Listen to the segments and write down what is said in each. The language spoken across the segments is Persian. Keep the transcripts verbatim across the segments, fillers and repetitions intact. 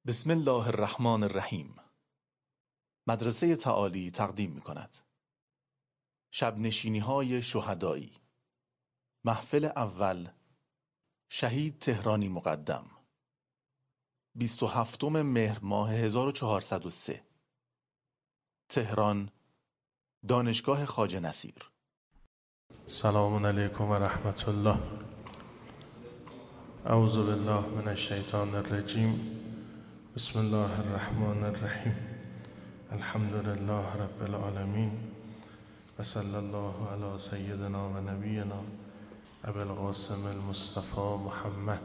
بسم الله الرحمن الرحیم. مدرسه تعالی تقدیم می کند شب نشینی های شهدایی. محفل اول، شهید تهرانی مقدم، بیست و هفتم مهر ماه هزار و چهارصد و سه، تهران، دانشگاه خواجه نصیر. سلام علیکم و رحمت الله. اعوذ بالله من الشیطان الرجیم. بسم الله الرحمن الرحیم. الحمد لله رب العالمین و صلی الله علی سیدنا و نبینا ابی القاسم المصطفى محمد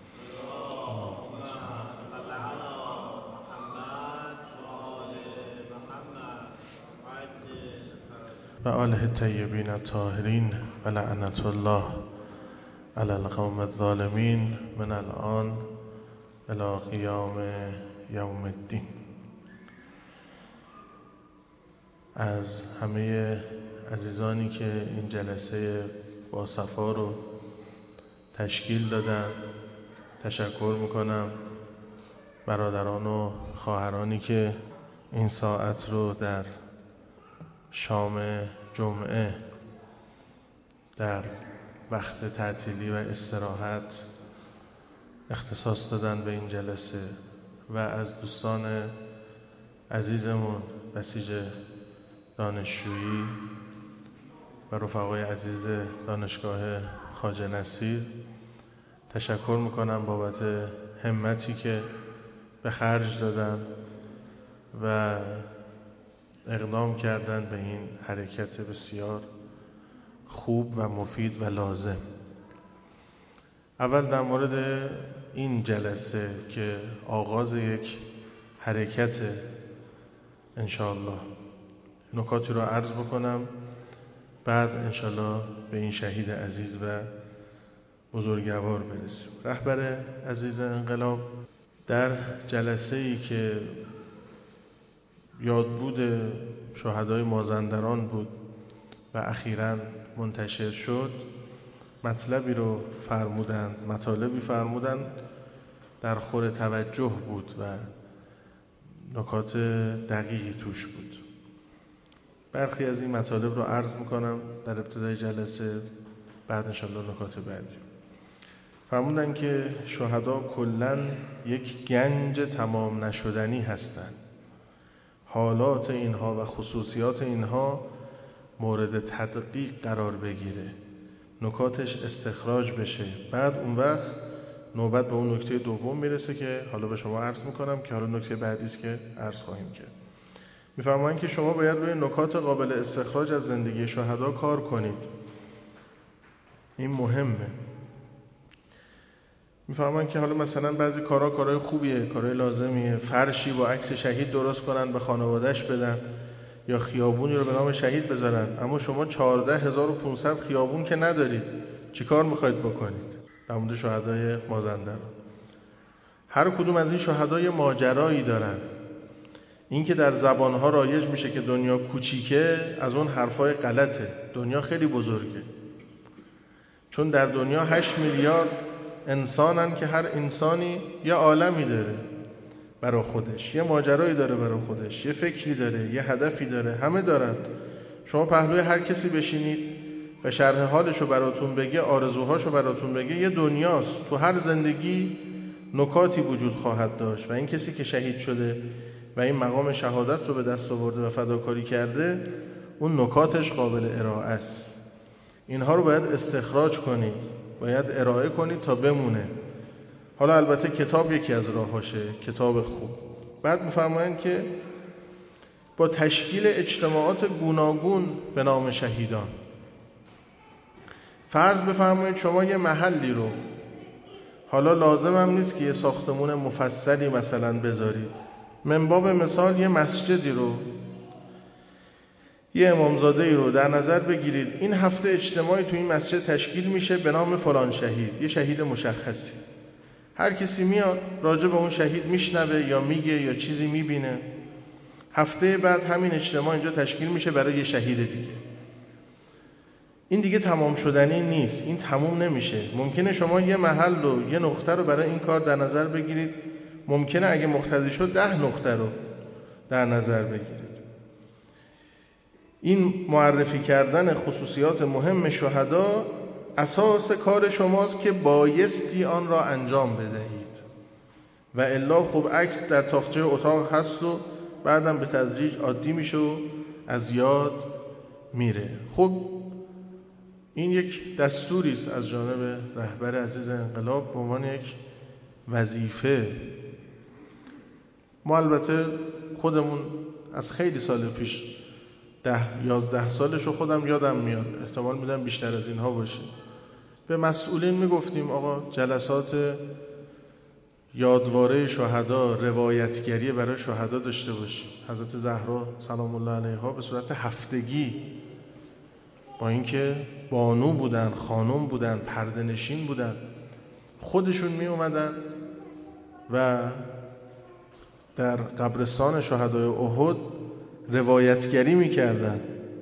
و آله الطیبین الطاهرین و لعنت الله علی القوم الظالمین من الان الی قیام یوم الدین. از همه عزیزانی که این جلسه با صفا رو تشکیل دادن تشکر میکنم. برادران و خواهرانی که این ساعت رو در شام جمعه در وقت تعطیلی و استراحت اختصاص دادن به این جلسه و از دوستان عزیزمون بسیج دانشجویی و رفقای عزیز دانشگاه خواجه نصیر تشکر میکنم بابت همتی که به خرج دادن و اقدام کردن به این حرکت بسیار خوب و مفید و لازم. اول در مورد این جلسه که آغاز یک حرکت انشاءالله نکاتی رو عرض بکنم، بعد انشاءالله به این شهید عزیز و بزرگوار برسیم. رهبر عزیز انقلاب در جلسه ای که یادبود شهدای مازندران بود و اخیراً منتشر شد، مطلبی رو فرمودند مطالبی فرمودند در خور توجه بود و نکات دقیقی توش بود. برخی از این مطالب رو عرض میکنم در ابتدای جلسه، بعد انشاءالله نکات بعدی. فرمودند که شهدا کلاً یک گنج تمام نشدنی هستند. حالات اینها و خصوصیات اینها مورد تدقیق قرار بگیره، نکاتش استخراج بشه، بعد اون وقت نوبت به اون نکته دوم میرسه که حالا به شما عرض میکنم که حالا نکته بعدی است که عرض خواهیم کرد. میفرمایند که شما باید روی نکات قابل استخراج از زندگی شهدا کار کنید. این مهمه. میفرمایند که حالا مثلا بعضی کارها کارهای خوبیه، کارهای لازمیه، فرشی با عکس شهید درست کنن به خانواده‌اش بدن یا خیابونی رو به نام شهید بذارن، اما شما چهارده هزار و پانصد خیابون که ندارید، چی کار میخواید بکنید؟ در مورد شهدای مازندران، هر کدوم از این شهدای ماجرایی دارن. این که در زبانها رایج میشه که دنیا کوچیکه، از اون حرفای غلطه. دنیا خیلی بزرگه، چون در دنیا هشت میلیارد انسانن که هر انسانی یه عالمی داره برای خودش، یه ماجرایی داره برای خودش، یه فکری داره، یه هدفی داره، همه دارن. شما پهلوی هر کسی بشینید و شرح حالشو براتون بگه، آرزوهاشو براتون بگه، یه دنیاست. تو هر زندگی نکاتی وجود خواهد داشت و این کسی که شهید شده و این مقام شهادت رو به دست آورده و فداکاری کرده، اون نکاتش قابل ارائه است. اینها رو باید استخراج کنید، باید ارائه کنید تا بمونه. حالا البته کتاب یکی از راهاشه، کتاب خوب. بعد می‌فرمایند که با تشکیل اجتماعات گوناگون به نام شهیدان، فرض بفرمایید شما یه محلی رو، حالا لازم هم نیست که یه ساختمون مفصلی مثلا بذارید، من باب مثال یه مسجدی رو، یه امامزاده‌ای رو در نظر بگیرید. این هفته اجتماعی تو این مسجد تشکیل میشه به نام فلان شهید، یه شهید مشخصی. هر کسی میاد راجع به اون شهید میشنوه یا میگه یا چیزی میبینه. هفته بعد همین اجتماع اینجا تشکیل میشه برای یه شهید دیگه. این دیگه تمام شدنی نیست، این تموم نمیشه. ممکنه شما یه محل و یه نقطه رو برای این کار در نظر بگیرید، ممکنه اگه مقتضی شد ده نقطه رو در نظر بگیرید. این معرفی کردن خصوصیات مهم شهدا اساس کار شماست که بایستی آن را انجام بدهید و الا خب عکس در تاقچه اتاق هست و بعدم به تدریج عادی میشه و از یاد میره. خب این یک دستوری است از جانب رهبر عزیز انقلاب به عنوان یک وظیفه. ما البته خودمون از خیلی سال پیش ده یازده سالش رو خودم یادم میاد، احتمال میدم بیشتر از اینها باشه، به مسئولین میگفتیم آقا جلسات یادواره شهدا، روایتگری برای شهدا داشته باشیم. حضرت زهرا سلام الله علیها به صورت هفتگی، با اینکه بانو بودن، خانم بودن، پرده نشین بودن، خودشون می اومدن و در قبرستان شهدای احد روایتگری می کردن،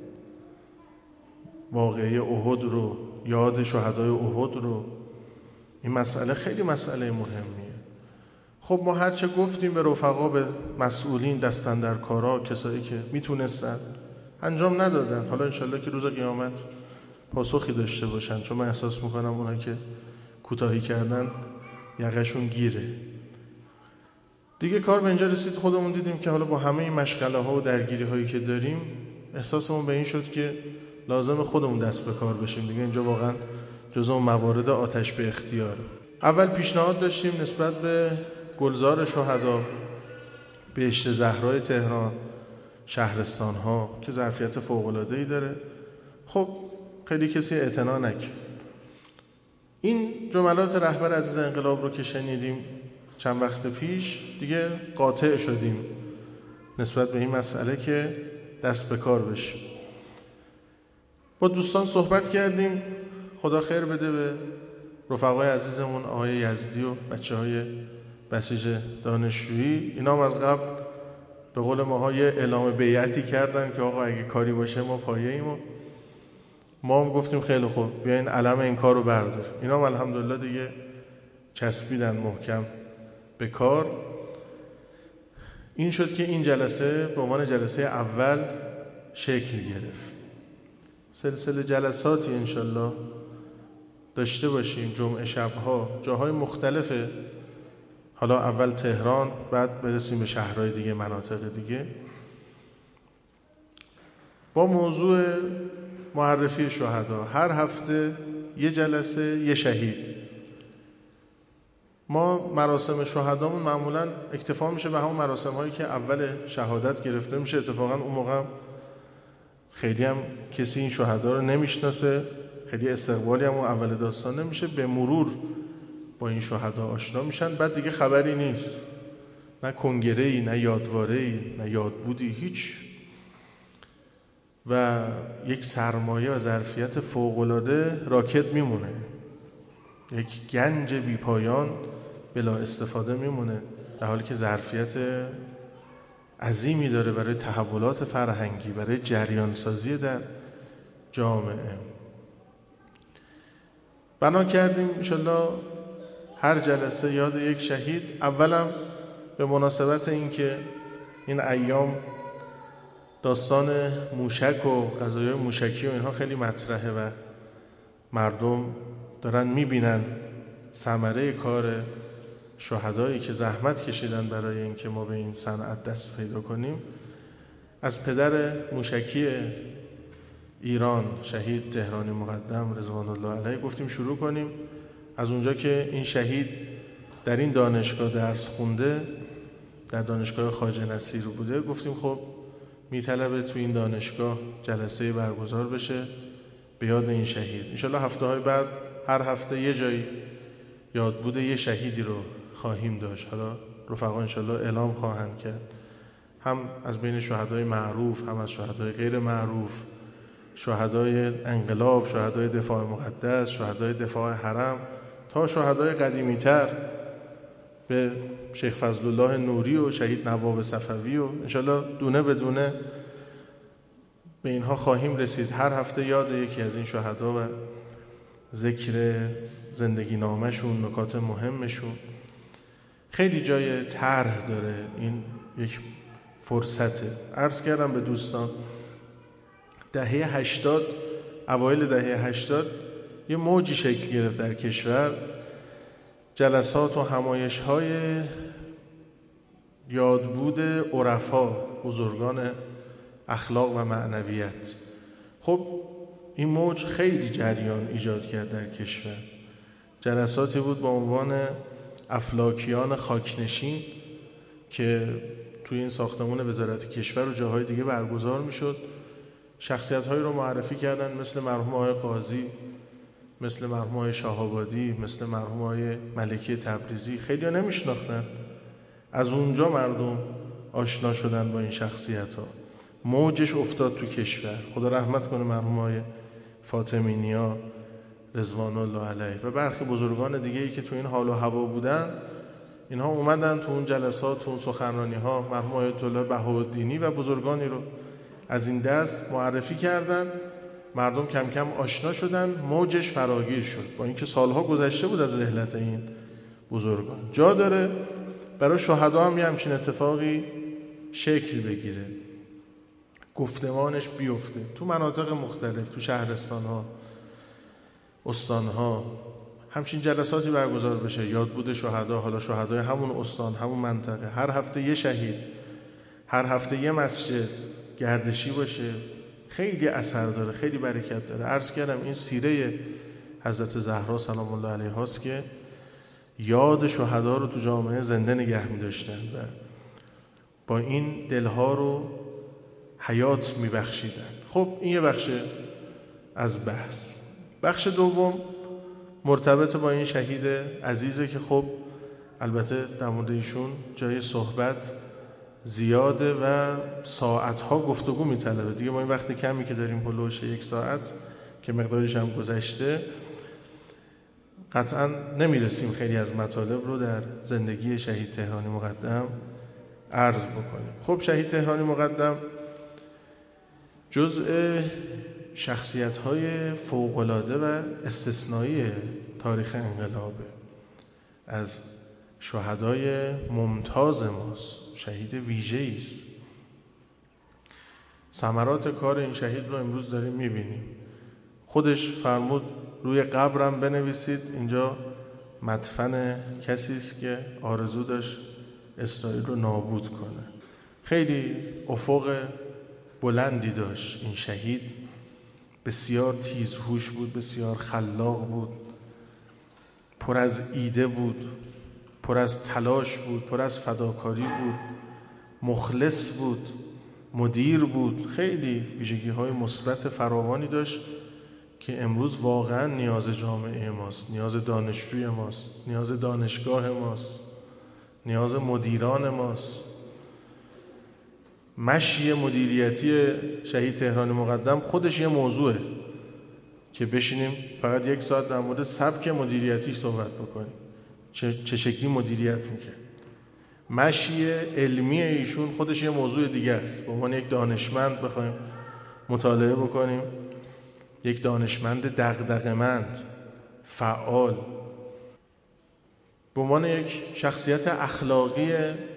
واقعه احد رو، یاد شهدای احد رو. این مسئله خیلی مسئله مهمیه. خب ما هرچه گفتیم به رفقا، به مسئولین، دستن در کارا، کسایی که میتونستن انجام ندادن. حالا انشالله که روز قیامت پاسخی داشته باشن، چون من احساس میکنم اونا که کوتاهی کردن یقشون گیره. دیگه کار به اینجا رسید، خودمون دیدیم که حالا با همه این مشغله ها و درگیری هایی که داریم احساسمون به این شد که لازم خودمون دست به کار بشیم دیگه. اینجا واقعا جزو موارد آتش به اختیار. اول پیشنهاد داشتیم نسبت به گلزار شهدا، بهشت زهرای تهران، شهرستان ها که ظرفیت فوق العاده ای داره. خب خیلی کسی اعتنا نکرد. این جملات رهبر عزیز انقلاب رو که شنیدیم چند وقت پیش، دیگه قاطع شدیم نسبت به این مسئله که دست به کار بشیم. با دوستان صحبت کردیم، خدا خیر بده به رفقای عزیزمون آقای یزدی و بچه های بسیج دانشجویی. اینا هم از قبل به قول ماها یه اعلام بیعتی کردن که آقا اگه کاری باشه ما پایه ایم و ما هم گفتیم خیلی خوب بیاین علم این کار رو بردار. اینا هم الحمدلله دیگه چسبیدن محکم به کار. این شد که این جلسه به عنوان جلسه اول شکل گرفت. سلسله جلساتی انشالله داشته باشیم، جمعه شبها جاهای مختلفه، حالا اول تهران، بعد برسیم به شهرهای دیگه، مناطق دیگه، با موضوع معرفی شهدا. هر هفته یه جلسه، یه شهید. ما مراسم شهدامون معمولا اکتفا میشه به همون مراسم هایی که اول شهادت گرفته میشه. اتفاقا اون موقع خیلی هم کسی این شهدا رو نمیشناسه، خیلی استقبالی هم اون اول داستان نمیشه، به مرور با این شهدا آشنا میشن، بعد دیگه خبری نیست، نه کنگره‌ای، نه یادواره‌ای، نه یادبودی، هیچ. و یک سرمایه و ظرفیت فوق‌العاده راکد میمونه، یک گنج بی پایان بلا استفاده میمونه، در حالی که ظرفیت عظیمی داره برای تحولات فرهنگی، برای جریان سازی در جامعه. بنا کردیم انشالله هر جلسه یاد یک شهید. اولم به مناسبت این که این ایام داستان موشک و قضایای موشکی و اینها خیلی مطرحه و مردم دارن میبینن ثمره کار شهدایی که زحمت کشیدن برای اینکه ما به این صنعت دست پیدا کنیم. از پدر موشکی ایران شهید تهرانی مقدم رضوان الله علیه گفتیم شروع کنیم. از اونجا که این شهید در این دانشگاه درس خونده، در دانشگاه خواجه نصیر بوده، گفتیم خب میطلبه تو این دانشگاه جلسه برگزار بشه به یاد این شهید. انشالله هفته های بعد هر هفته یه جایی یاد بوده یه شهیدی رو خواهیم داشت. حالا رفقا انشالله اعلام خواهند کرد، هم از بین شهدای معروف، هم از شهدای غیر معروف، شهدای انقلاب، شهدای دفاع مقدس، شهدای دفاع حرم، تا شهدای قدیمی‌تر به شیخ فضل الله نوری و شهید نواب صفوی و انشالله دونه به دونه به اینها خواهیم رسید. هر هفته یاد یکی از این شهدا و ذکر زندگی نامشون، نکات مهمشون. خیلی جای طرح داره، این یک فرصته. عرض کردم به دوستان دهه هشتاد، اوایل دهه هشتاد یه موجی شکل گرفت در کشور، جلسات و همایش‌های یادبود عرفا، بزرگان اخلاق و معنویت. خب این موج خیلی جریان ایجاد کرد در کشور. جلساتی بود با عنوان افلاکیان خاکنشین که توی این ساختمان وزارت کشور و جاهای دیگه برگزار میشد. شخصیت‌هایی رو معرفی کردن مثل مرحوم آقای قاضی، مثل مرحوم آقای شاه‌آبادی، مثل مرحوم آقای ملکی تبریزی. خیلی ها نمیشناختن. از اونجا مردم آشنا شدن با این شخصیت‌ها. موجش افتاد تو کشور. خدا رحمت کنه مرحوم آقای فاطمی نیا رضوان الله علیه و برخی بزرگان دیگه‌ای که تو این حال و هوا بودن. اینها اومدن تو اون جلسات، تو اون سخنرانی‌ها مرحوم آیت الله بهاءالدینی و بزرگانی رو از این دست معرفی کردن. مردم کم کم آشنا شدن، موجش فراگیر شد، با اینکه سالها گذشته بود از رحلت این بزرگان. جا داره برای شهدا هم یه همچین اتفاقی شکل بگیره، گفتمانش بیفته تو مناطق مختلف، تو شهرستان‌ها، استان‌ها، همچین جلساتی برگزار بشه، یادبود شهدا، حالا شهدای همون استان، همون منطقه، هر هفته یه شهید، هر هفته یه مسجد گردشی باشه. خیلی اثر داره، خیلی برکت داره. عرض کردم این سیره حضرت زهرا سلام الله علیها است که یاد شهدا رو تو جامعه زنده نگه می داشتن و با این دلها رو حیات می بخشیدن. خب این یه بخش از بحث. بخش دوم مرتبط با این شهید عزیزه که خب البته در مورد ایشون جای صحبت زیاده و ساعتها گفتگو میطلبه. دیگه ما این وقت کمی که داریم هلوش یک ساعت که مقدارش هم گذشته، قطعا نمیرسیم خیلی از مطالب رو در زندگی شهید تهرانی مقدم عرض بکنیم. خب شهید تهرانی مقدم جزء شخصیت‌های فوق‌العاده و استثنایی تاریخ انقلابه. از شهدای ممتاز ماست، شهید ویژه‌ای است. ثمرات کار این شهید رو امروز داریم می‌بینیم. خودش فرمود روی قبرم بنویسید اینجا مدفن کسی است که آرزو داشت اسرائیل رو نابود کنه. خیلی افق بلندی داشت این شهید، بسیار تیزهوش بود، بسیار خلاق بود، پر از ایده بود، پر از تلاش بود، پر از فداکاری بود، مخلص بود، مدیر بود. خیلی ویژگی‌های مثبت فراوانی داشت که امروز واقعا نیاز جامعه ماست، نیاز دانشجوی ماست، نیاز دانشگاه ماست، نیاز مدیران ماست. مشی مدیریتی شهید تهرانی مقدم خودش یه موضوعه که بشینیم فقط یک ساعت در مورد سبک مدیریتی صحبت بکنیم، چه, چه شکلی مدیریت میکنه. مشی علمی ایشون خودش یه موضوع دیگه است. به عنوان یک دانشمند بخوایم مطالعه بکنیم، یک دانشمند دغدغه‌مند، فعال، به عنوان یک شخصیت اخلاقی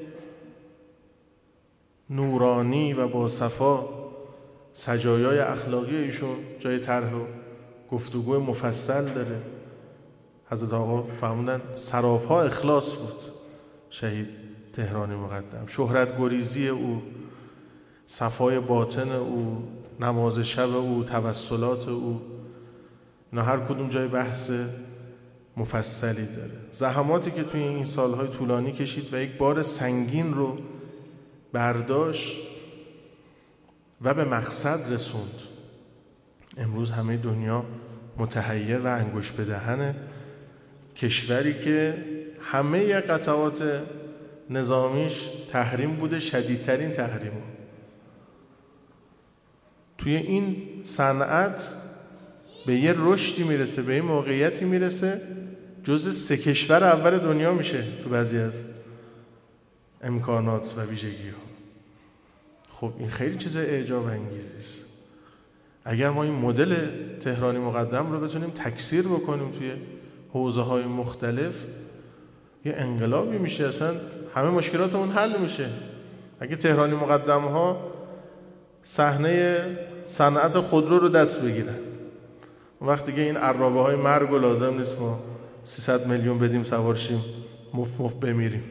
نورانی و با صفا، سجایای اخلاقی ایشون جای طرح و گفتگو مفصل داره. حضرت آقا فرمودن سراپا اخلاص بود شهید تهرانی مقدم. شهرت گریزی او، صفای باطن او، نماز شب او، توسلات او، اینا هر کدوم جای بحث مفصلی داره. زحماتی که توی این سالهای طولانی کشید و یک بار سنگین رو برداشت و به مقصد رسوند. امروز همه دنیا متحیر و انگشت به دهن کشوری که همه قطعات نظامیش تحریم بوده، شدیدترین تحریم ها. توی این صنعت به یه رشدی میرسه، به یه موقعیتی میرسه جز سه کشور اول دنیا میشه تو بعضی از امکانات و ویژگی ها. خب این خیلی چیز اعجاب انگیزی است. اگر ما این مدل تهرانی مقدم رو بتونیم تکثیر بکنیم توی حوزه های مختلف، یه انقلابی میشه، اصلا همه مشکلاتمون حل میشه. اگه تهرانی مقدم ها صحنه صنعت خودرو رو دست بگیرن، اون وقت دیگه این عرابه های مرگ و لازم نیست ما سیصد میلیون بدیم سوار شیم مفت مفت بمیریم.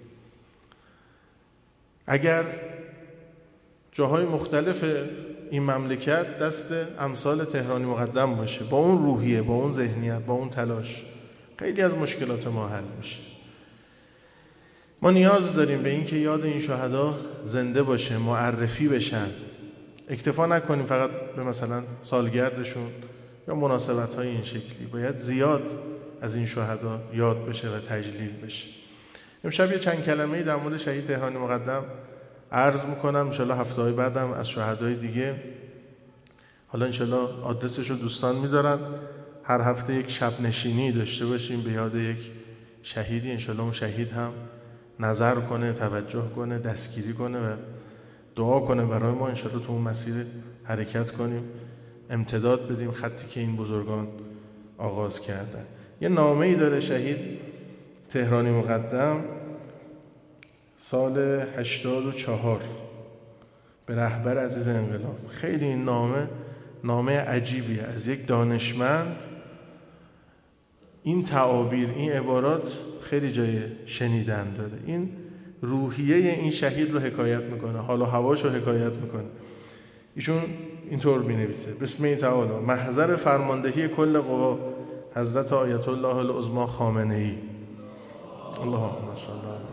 اگر جاهای مختلف این مملکت دست امثال تهرانی مقدم باشه، با اون روحیه، با اون ذهنیت، با اون تلاش، خیلی از مشکلات ما حل میشه. ما نیاز داریم به این که یاد این شهدا زنده باشه، معرفی بشن. اکتفا نکنیم فقط به مثلا سالگردشون یا مناسبت‌های این شکلی. باید زیاد از این شهدا یاد بشه و تجلیل بشه. امشب یه چند کلمه‌ای در مورد شهید تهرانی مقدم عرض میکنم. انشالله هفته‌های بعدم از شهدای دیگه، حالا انشالله آدرسش رو دوستان میذارن، هر هفته یک شب نشینی داشته باشیم به یاد یک شهیدی. انشالله اون شهید هم نظر کنه، توجه کنه، دستگیری کنه و دعا کنه برای ما. انشالله تو اون مسیر حرکت کنیم، امتداد بدیم خطی که این بزرگان آغاز کردن. یه نامه‌ای داره شهید تهرانی مقدم سال هشتاد و چهار به رهبر عزیز انقلاب. خیلی این نامه نامه عجیبیه از یک دانشمند. این تعابیر، این عبارات خیلی جای شنیدن داره. این روحیه این شهید رو حکایت میکنه، حال و هواش رو حکایت میکنه. ایشون اینطور می‌نویسه: بسم الله تعالی، محضر فرماندهی کل قوا حضرت آیت الله العظمی خامنه‌ای. اللهم صل علی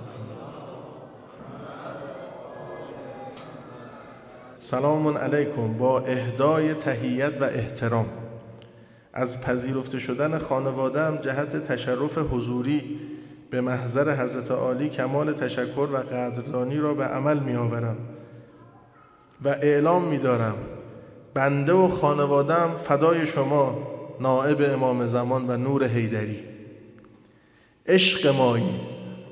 سلام علیکم. با اهدای تحیت و احترام از پذیرفته شدن خانواده‌ام جهت تشرف حضوری به محضر حضرت عالی کمال تشکر و قدردانی را به عمل می‌آورم و اعلام می‌دارم بنده و خانواده‌ام فدای شما نائب امام زمان و نور حیدری. عشق مایی.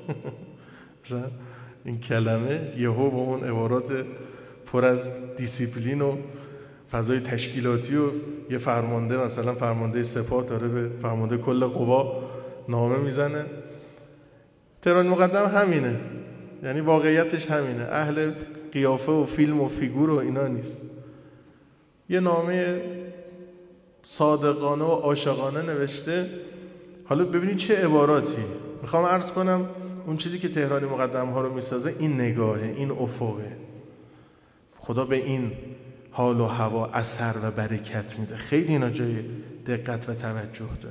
این کلمه یهو با اون عبارات پر از دیسیپلین و فضای تشکیلاتی و یه فرمانده، مثلا فرمانده سپاه داره به فرمانده کل قوا نامه میزنه. تهرانی مقدم همینه، یعنی واقعیتش همینه، اهل قیافه و فیلم و فیگور و اینا نیست. یه نامه صادقانه و عاشقانه نوشته. حالا ببینید چه عباراتی. میخوام عرض کنم اون چیزی که تهرانی مقدم ها رو میسازه این نگاهه، این افقه. خدا به این حال و هوا اثر و برکت میده. خیلی اینا جای دقت و توجه داره.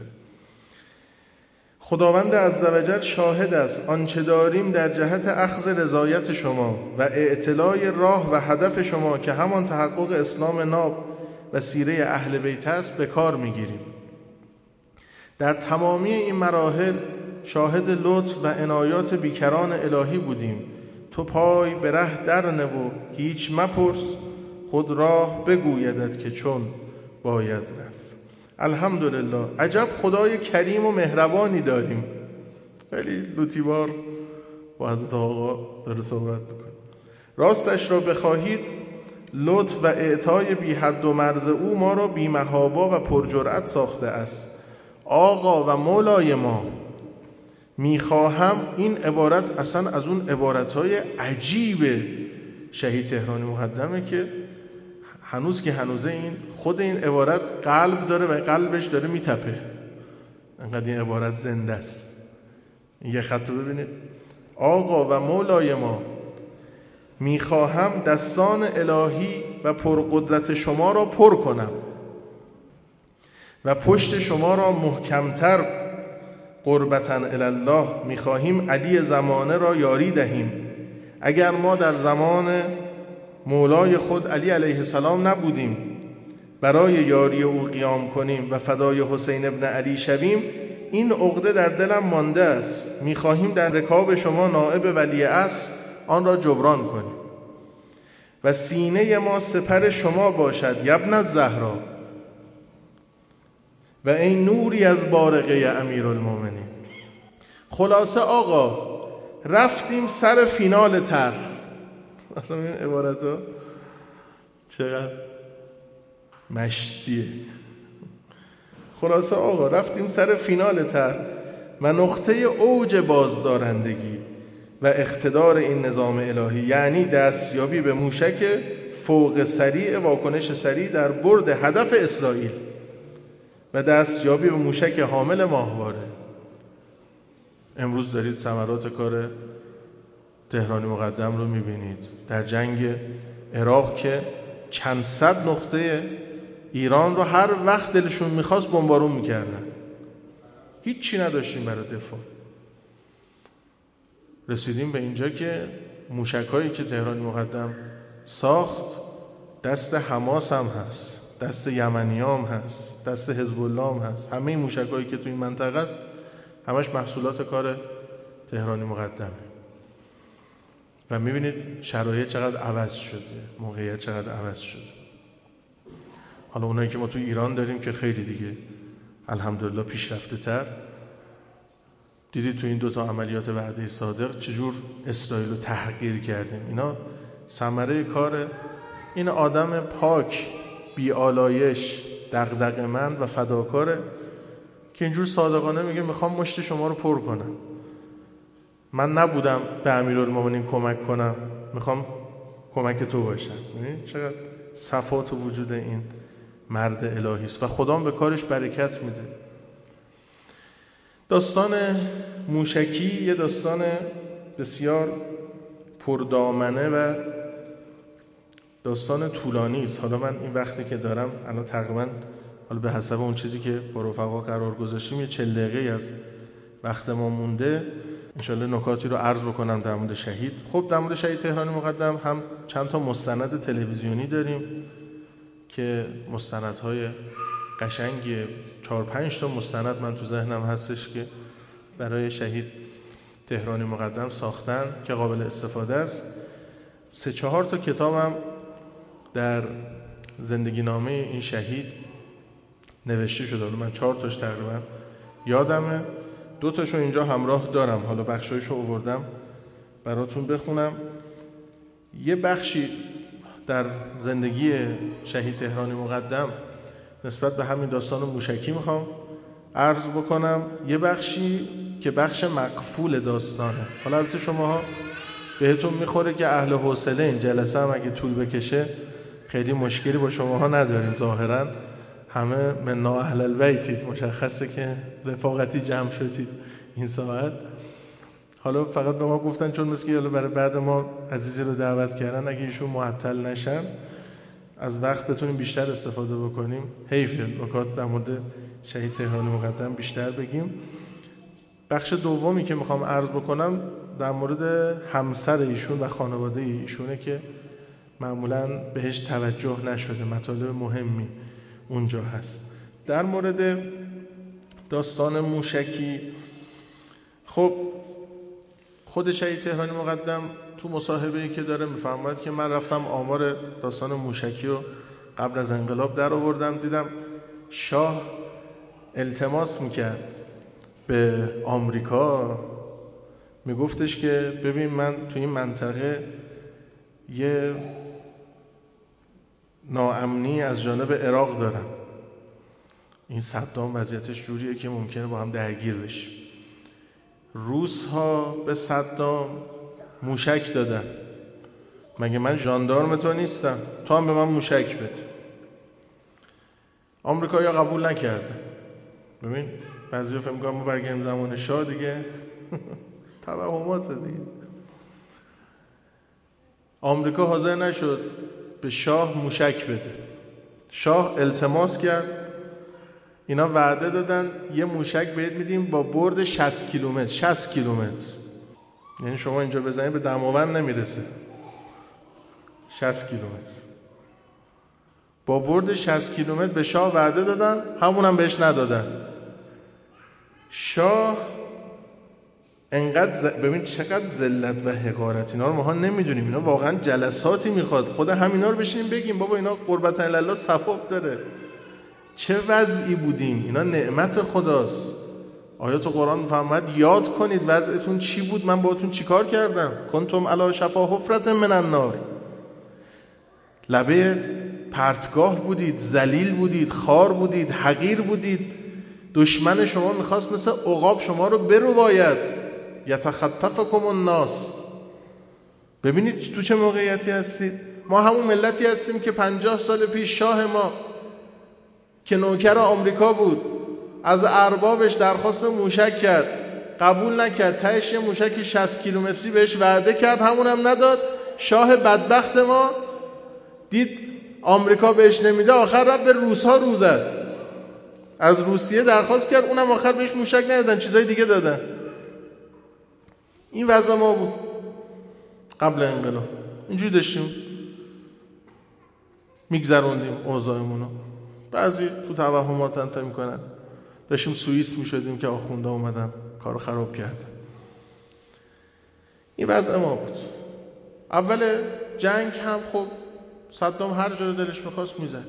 خداوند عزوجل شاهد است آنچه داریم در جهت اخذ رضایت شما و اعتلای راه و هدف شما که همان تحقق اسلام ناب و سیره اهل بیت است به کار میگیریم. در تمامی این مراحل شاهد لطف و عنایات بیکران الهی بودیم. تو پای به ره درنه و هیچ مپرس، خود راه بگویدت که چون باید رفت. الحمدلله، عجب خدای کریم و مهربانی داریم. خیلی لطیوار با حضرت آقا داره صحبت میکنه. راستش را بخواهید لطف و اعطای بی حد و مرز او ما را بی محابا و پرجرأت ساخته است. آقا و مولای ما، میخواهم این عبارت اصلا از اون عبارتهای عجیب شهید تهرانی مقدمه که هنوز که هنوزه این خود این عبارت قلب داره و قلبش داره میتپه، انقدر این عبارت زنده است. یه خط رو ببینید: آقا و مولای ما، میخواهم دستان الهی و پرقدرت شما را پر کنم و پشت شما را محکمتر قربتاً الله میخواهیم علی زمانه را یاری دهیم. اگر ما در زمان مولای خود علی علیه السلام نبودیم برای یاری او قیام کنیم و فدای حسین ابن علی شویم، این عقده در دلم مانده است. میخواهیم در رکاب شما نائب ولی عصر آن را جبران کنیم و سینه ما سپر شما باشد یبن الزهرا و این نوری از بارقه امیرالمومنین. خلاصه آقا رفتیم سر فینال تر. اصلا این عبارت ها چقدر مشتیه. خلاصه آقا رفتیم سر فینال تر و نقطه اوج بازدارندگی و اقتدار این نظام الهی، یعنی دستیابی به موشک فوق سریع واکنش سریع در برد هدف اسرائیل و دستیابی به موشک حامل ماهواره. امروز دارید ثمرات کار تهرانی مقدم رو میبینید در جنگ عراق که چند صد نقطه ایران رو هر وقت دلشون میخواست بمبارون میکردن، هیچی نداشتیم برای دفاع. رسیدیم به اینجا که موشکایی که تهرانی مقدم ساخت دست حماس هم هست، دست یمنیام هست، دست حزب الله هم هست. همه این موشکایی که تو این منطقه است همش محصولات کار تهرانی مقدمه. و میبینید شرایط چقدر عوض شده، موقعیت چقدر عوض شده. حالا اونایی که ما تو ایران داریم که خیلی دیگه الحمدلله پیشرفته تر. دیدید تو این دوتا عملیات وعده صادق چجور اسرائیل رو تحقیر کردیم. اینا ثمره کار این آدم پاک، بی‌آلایش، دغدغه‌مند و فداکاره که اینجور صادقانه میگه میخوام مشت شما رو پر کنم. من نبودم به امیرالمومنین کمک کنم، میخوام کمک تو باشم. ببین چقدر صفات و وجود این مرد الهی است و خدا به کارش برکت میده. داستان موشکی یه داستان بسیار پردامنه و داستان طولانی است. حالا من این وقتی که دارم الان تقریبا حالا به حسب اون چیزی که با رفقا قرار گذاشتیم یه چهل دقیقه از وقت ما مونده، انشالله نکاتی رو عرض بکنم در مورد شهید. خب در مورد شهید تهرانی مقدم هم چند تا مستند تلویزیونی داریم که مستندهای قشنگی، چهار پنج تا مستند من تو ذهنم هستش که برای شهید تهرانی مقدم ساختن که قابل استفاده است. سه چهار تا کتابم در زندگی نامه این شهید نوشته شده. من چهار تاش تقریبا یادمه، دو تاشو اینجا همراه دارم، حالا بخشایشو آوردم براتون بخونم. یه بخشی در زندگی شهید تهرانی مقدم نسبت به همین داستان موشکی میخوام عرض بکنم، یه بخشی که بخش مقفول داستانه. حالا البته شماها بهتون میخوره که اهل حوصله این جلسه هم اگه طول بکشه خیلی مشکلی با شماها نداریم، ظاهرا همه من نا اهل البیتید، مشخصه که رفاقتی جمع شدید این ساعت. حالا فقط به ما گفتن چون مسکی برای بعد ما عزیزی رو دعوت کردن اگه ایشون معطل نشن از وقت بتونیم بیشتر استفاده بکنیم. حیف نکات در مورد شهید تهرانی مقدم بیشتر بگیم. بخش دومی که میخوام عرض بکنم در مورد همسر ایشون و خانواده ایشونه که معمولاً بهش توجه نشده، مطالب مهمی اونجا هست. در مورد داستان موشکی، خب خود شهید تهرانی مقدم تو مصاحبه‌ای که داره میفرماید که من رفتم آمار داستان موشکی رو قبل از انقلاب در آوردم، دیدم شاه التماس میکرد به آمریکا، میگفتش که ببین من تو این منطقه یه ناامنی از جانب عراق دارم، این صدام وضعیتش جوریه که ممکنه با هم درگیر بشیم. روس ها به صدام موشک دادن، مگه من ژاندارم تو نیستم؟ تو هم به من موشک بده. آمریکایی‌ها قبول نکردن. ببین بعضی‌ها فکر می‌کنن ما برگردیم زمان شاه دیگه توهمات دیگه. آمریکا حاضر نشد به شاه موشک بده. شاه التماس کرد، اینا وعده دادن یه موشک بهت میدیم با برد شصت کیلومتر. شصت کیلومتر یعنی شما اینجا بزنید به دماوند نمیرسه. شصت کیلومتر با برد شصت کیلومتر به شاه وعده دادن، همونم بهش ندادن. شاه انقدر ز... ببین چقدر ذلت و حقارت، اینا رو ما ها نمیدونیم، اینا واقعا جلساتی میخواد خود همینا رو بشینیم بگیم بابا اینا قربت الله ثواب داره. چه وضعی بودیم، اینا نعمت خداست. آیات قرآن میفرماید یاد کنید وضعتون چی بود، من باهاتون چیکار کردم. کنتم علی شفا حفرة من النار، لبه پرتگاه بودید، ذلیل بودید، خار بودید، حقیر بودید، دشمن شما میخواست مثل عقاب شما رو برو باید یتخطفکم الناس. ببینید تو چه موقعیتی هستید. ما همون ملتی هستیم که پنجاه سال پیش شاه ما که نوکر آمریکا بود از اربابش درخواست موشک کرد، قبول نکرد، تهش یه موشک شصت کیلومتری بهش وعده کرد، همونم نداد. شاه بدبخت ما دید آمریکا بهش نمیده، آخر رفت به روس‌ها رو زد، از روسیه درخواست کرد، اونم آخر بهش موشک ندادن، چیزای دیگه دادن. این وضع ما بود قبل انقلاب. اینجوری داشتیم میگذروندیم اوضاعمونو. بعضی تو توهمات انت میکنن داشتیم سوئیس میشدیم که آخونده اومدن کارو خراب کردن. این وضع ما بود. اول جنگ هم خب صدام هر جا دلش میخواست میزد.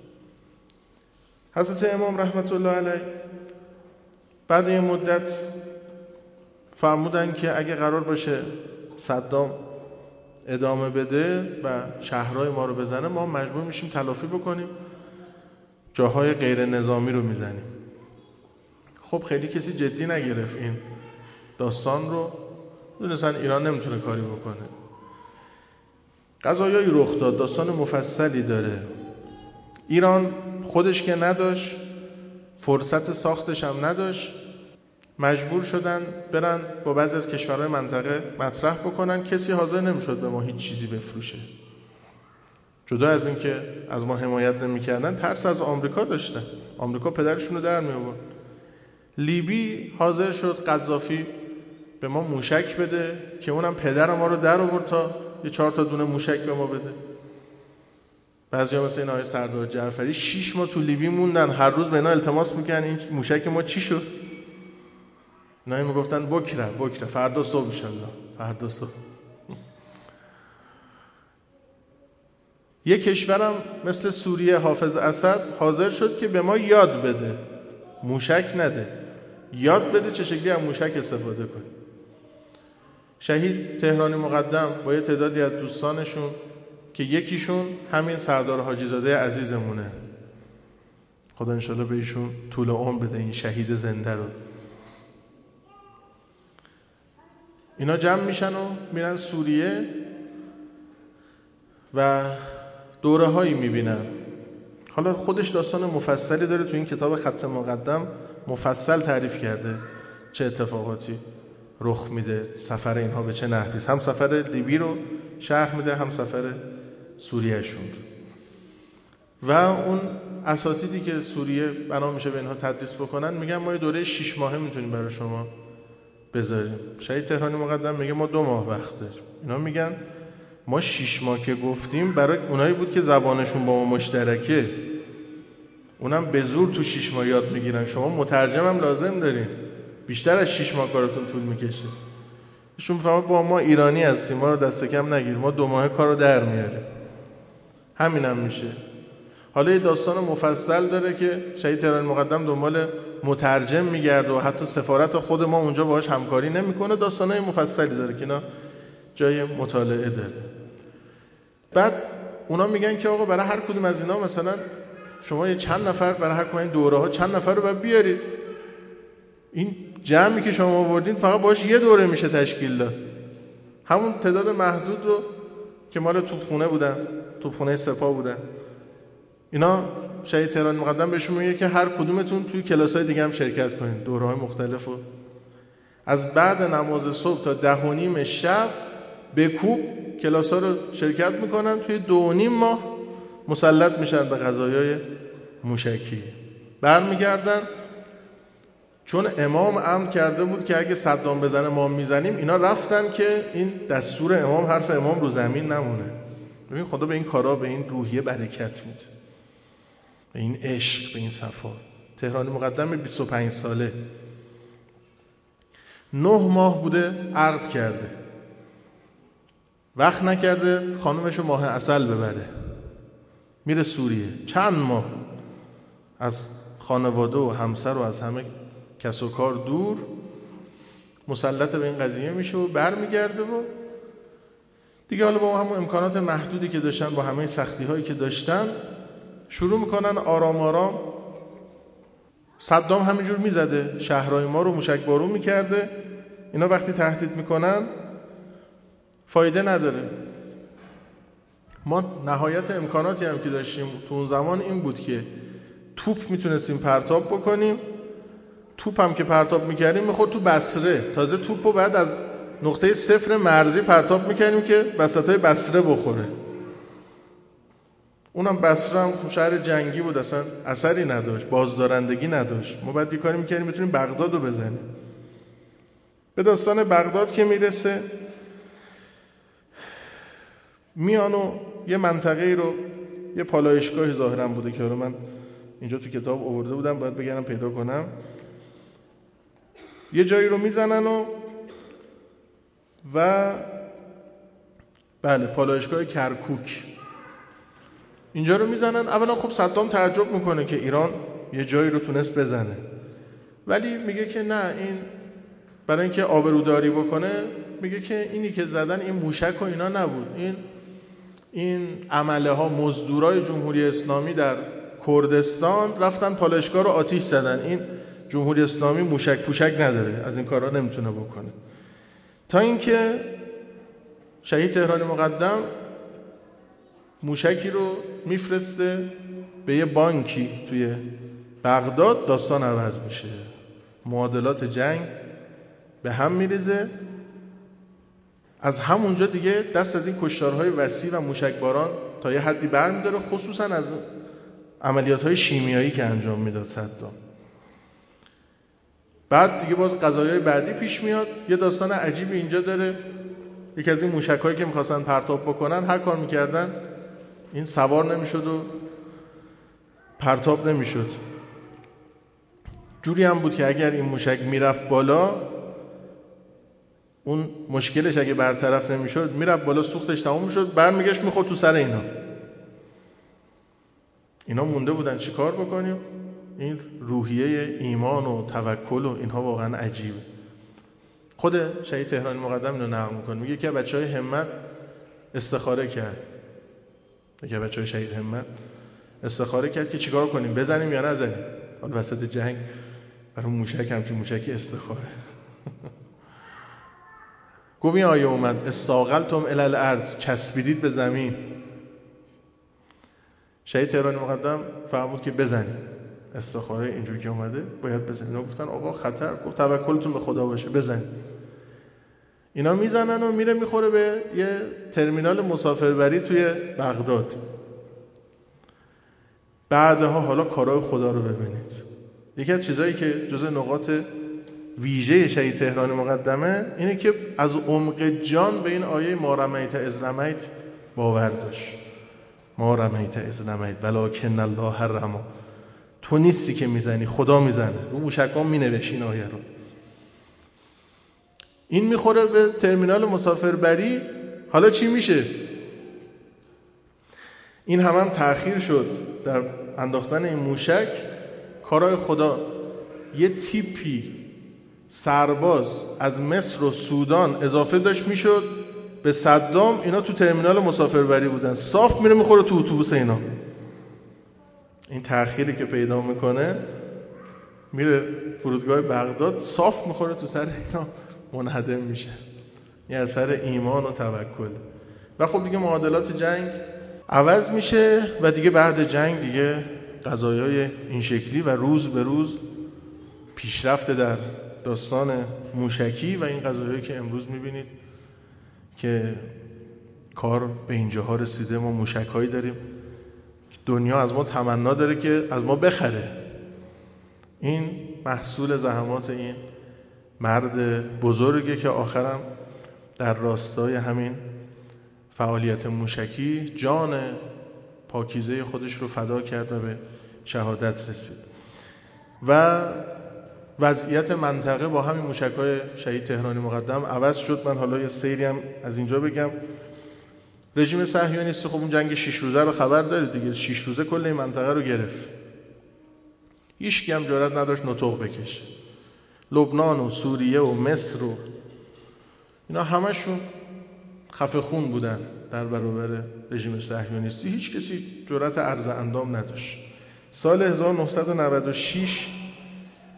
حضرت امام رحمت الله علیه بعد یه مدت فرمودن که اگه قرار باشه صدام ادامه بده و شهرهای ما رو بزنه، ما مجبور میشیم تلافی بکنیم، جاهای غیر نظامی رو میزنیم. خب خیلی کسی جدی نگرفت این داستان رو، دونستن ایران نمیتونه کاری بکنه. قضایایی رخ داد، داستان مفصلی داره. ایران خودش که نداشت، فرصت ساختش هم نداشت، مجبور شدن برن با بعضی از کشورهای منطقه مطرح بکنن. کسی حاضر نمیشد به ما هیچ چیزی بفروشه. جدا از این که از ما حمایت نمیکردن، ترس از آمریکا داشتن. آمریکا پدرشون رو در می آورد. لیبی حاضر شد قذافی به ما موشک بده که اونم پدر ما رو در آورد تا یه چهار تا دونه موشک به ما بده. بعضیا مثل این آقای سردار جعفری شش ماه تو لیبی موندن، هر روز به اینا التماس میکنن این موشک ما چی شد. اینا میگفتن بکره بکره فردا صبح ان شاء الله، فردا صبح. یک کشورم مثل سوریه حافظ اسد حاضر شد که به ما یاد بده، موشک نده، یاد بده چه شکلی از موشک استفاده کنیم. شهید تهرانی مقدم با یه تعدادی از دوستانشون که یکیشون همین سردار حاجی زاده عزیزمونه، خدا انشالله به ایشون طول عمر بده، این شهید زنده رو. اینا جمع میشن و میرن سوریه و دوره هایی میبینن. حالا خودش داستان مفصلی داره، تو این کتاب خط مقدم مفصل تعریف کرده چه اتفاقاتی رخ میده، سفر اینها به چه نحوی است. هم سفر لیبی رو شرح میده، هم سفر سوریه شون. و اون اساتیدی که سوریه بنا میشه به اینها تدریس بکنن میگن ما یه دوره شش ماهه میتونیم برای شما بذاریم. شهید تهرانی مقدم میگه ما دو ماه وقت داریم. اینا میگن ما شش ماه که گفتیم برای اونایی بود که زبانشون با ما مشترکه، اونم به زور تو شش ماه یاد میگیرن، شما مترجم هم لازم دارین، بیشتر از شش ماه کارتون طول میکشه. ایشون میفهمه با ما ایرانی هستیم، ما رو دست کم نگیر، ما دو ماه کارو در میاریم. همین هم میشه. حالا یه داستان مفصل داره که شهید تهرانی مقدم دنبال مترجم میگرده و حتی سفارت خود ما اونجا باهاش همکاری نمیکنه. داستانای مفصلی داره که اینا جای مطالعه داره. بعد اونا میگن که آقا برای هر کدوم از اینا مثلا شما یه چند نفر برای هر کدوم این دوره ها چند نفر رو باید بیارید. این جمعی که شما آوردین فقط باهاش یه دوره میشه تشکیل داد. همون تعداد محدود رو که مال توپخونه بودن، توپخونه سپاه بودن، اینا شهید تهرانی مقدم بهشون میگه که هر کدومتون توی کلاس‌های دیگه هم شرکت کنین، دوره‌های مختلفو. از بعد نماز صبح تا ده و نیم شب به کوب کلاس‌ها رو شرکت میکنن. توی دو و نیم ماه مسلط میشن به قضایای موشکی. برمیگردن، چون امام امر کرده بود که اگه صدام بزنه ما میزنیم، اینا رفتن که این دستور امام، حرف امام رو زمین نمونه. ببین خدا به این کارا، به این روحیه برکت میده، به این عشق، به این صفا. تهرانی مقدم بیست و پنج ساله، نه ماه بوده عقد کرده، وقت نکرده خانومشو ماه عسل ببره، میره سوریه، چند ماه از خانواده و همسر و از همه کس و کار دور، مسلط به این قضیه میشه و برمیگرده و دیگه حالا با همون امکانات محدودی که داشتن، با همه سختی هایی که داشتن، شروع میکنن آرام آرام صدام همینجور میزده، شهرهای ما رو موشک بارون میکرده. اینا وقتی تهدید میکنن فایده نداره. ما نهایت امکاناتی هم که داشتیم تو اون زمان این بود که توپ میتونستیم پرتاب بکنیم. توپ هم که پرتاب میکردیم میخورد تو بصره. تازه توپ رو بعد از نقطه صفر مرزی پرتاب میکردیم که وسطای بصره بخوره. اونم بصره هم شهر جنگی بود، اصلا اثری نداشت، بازدارندگی نداشت. ما بعد یه کاری میکردیم بتونیم بغداد رو بزنیم. به داستان بغداد که میرسه، میان و یه منطقه رو، یه پالایشگاهی ظاهرا بوده که من اینجا تو کتاب آورده بودم، باید بگردم پیدا کنم، یه جایی رو میزنن و و بله پالایشگاه کرکوک اینجا رو میزنن. اولا خب صدام تعجب میکنه که ایران یه جایی رو تونست بزنه، ولی میگه که نه، این برای اینکه آبروداری بکنه میگه که اینی که زدن این موشک و اینا نبود، این این عمله ها مزدورای جمهوری اسلامی در کردستان رفتن پالایشگاه رو آتیش زدن، این جمهوری اسلامی موشک پوشک نداره، از این کارا نمیتونه بکنه. تا اینکه شهید تهرانی مقدم موشکی رو میفرسته به یه بانکی توی بغداد، داستان عوض میشه، معادلات جنگ به هم میریزه. از همونجا دیگه دست از این کشتارهای وسیع و موشکباران تا یه حدی برمی‌داره، خصوصا از عملیات‌های شیمیایی که انجام میداد صدام. بعد دیگه باز قضایای بعدی پیش میاد. یه داستان عجیبی اینجا داره. یکی از این موشک‌هایی که می‌خواستن پرتاب بکنن، هر کار می‌کردن این سوار نمی‌شد و پرتاب نمی‌شد. جوری هم بود که اگر این موشک میرفت بالا، اون مشکلش اگه برطرف نمی‌شد، میرفت بالا، سوختش تموم می‌شد، برمیگشت می‌خورد تو سر اینا. اینا مونده بودن چی کار بکنیم؟ این روحیه ایمان و توکل و اینها واقعا عجیبه. خود شهید تهرانی مقدم اینو نقل میکنه، میگه که بچهای همت استخاره کرد، میگه بچهای شهید همت استخاره کرد که چیکار کنیم، بزنیم یا نزنیم. حالا وسط جنگ برای موشک همچین موشکی استخاره. گفت این آیه اومد استاقلتم الی الارض، چسبیدید به زمین. شهید تهرانی مقدم فرمود که بزنیم، استخاره اینجوری که اومده باید بزنیم. اینا گفتن آقا خطر، گفت توکلتون به خدا باشه، بزنیم. اینا میزنن و میره میخوره به یه ترمینال مسافربری توی بغداد. بعدها حالا کارهای خدا رو ببینید. یکی از چیزایی که جزء نقاط ویژه شهید تهرانی مقدمه اینه که از عمق جان به این آیه ما رمیت اذ رمیت باور داشت. ما رمیت اذ رمیت ولکن الله رمی. تو نیستی که میزنی، خدا میزنه. رو موشک‌ها مینوشت این آیه رو. این میخوره به ترمینال مسافربری. حالا چی میشه؟ این هم هم تأخیر شد در انداختن این موشک. کارهای خدا، یه تیپی سرباز از مصر و سودان اضافه داشت میشد به صدام. اینا تو ترمینال مسافربری بودن، صاف میره میخوره تو اتوبوس اینا. این تأخیری که پیدا میکنه، میره فرودگاه بغداد، صاف میخوره تو سر اینا، منهدم میشه. یه اثر ایمان و توکل. و خب دیگه معادلات جنگ عوض میشه و دیگه بعد جنگ دیگه قضایای این شکلی و روز به روز پیشرفت در داستان موشکی و این قضایایی که امروز میبینید که کار به اینجاها رسیده. ما موشک‌هایی داریم دنیا از ما تمنا داره که از ما بخره. این محصول زحمات این مرد بزرگه که آخرم در راستای همین فعالیت موشکی جان پاکیزه خودش رو فدا کرد و به شهادت رسید. و وضعیت منطقه با همین موشک‌های شهید تهرانی مقدم عوض شد. من حالا یه سیری هم از اینجا بگم. رژیم صهیونیستی خب اون جنگ شش روزه رو خبر دارید دیگه، شش روزه کل این منطقه رو گرفت. هیچ کی هم جرئت نداشت نطق بکشه. لبنان و سوریه و مصر و اینا همشون خفه خون بودن در برابر رژیم صهیونیستی. هیچ کسی جرأت عرض اندام نداشت. سال هزار و نهصد و نود و شش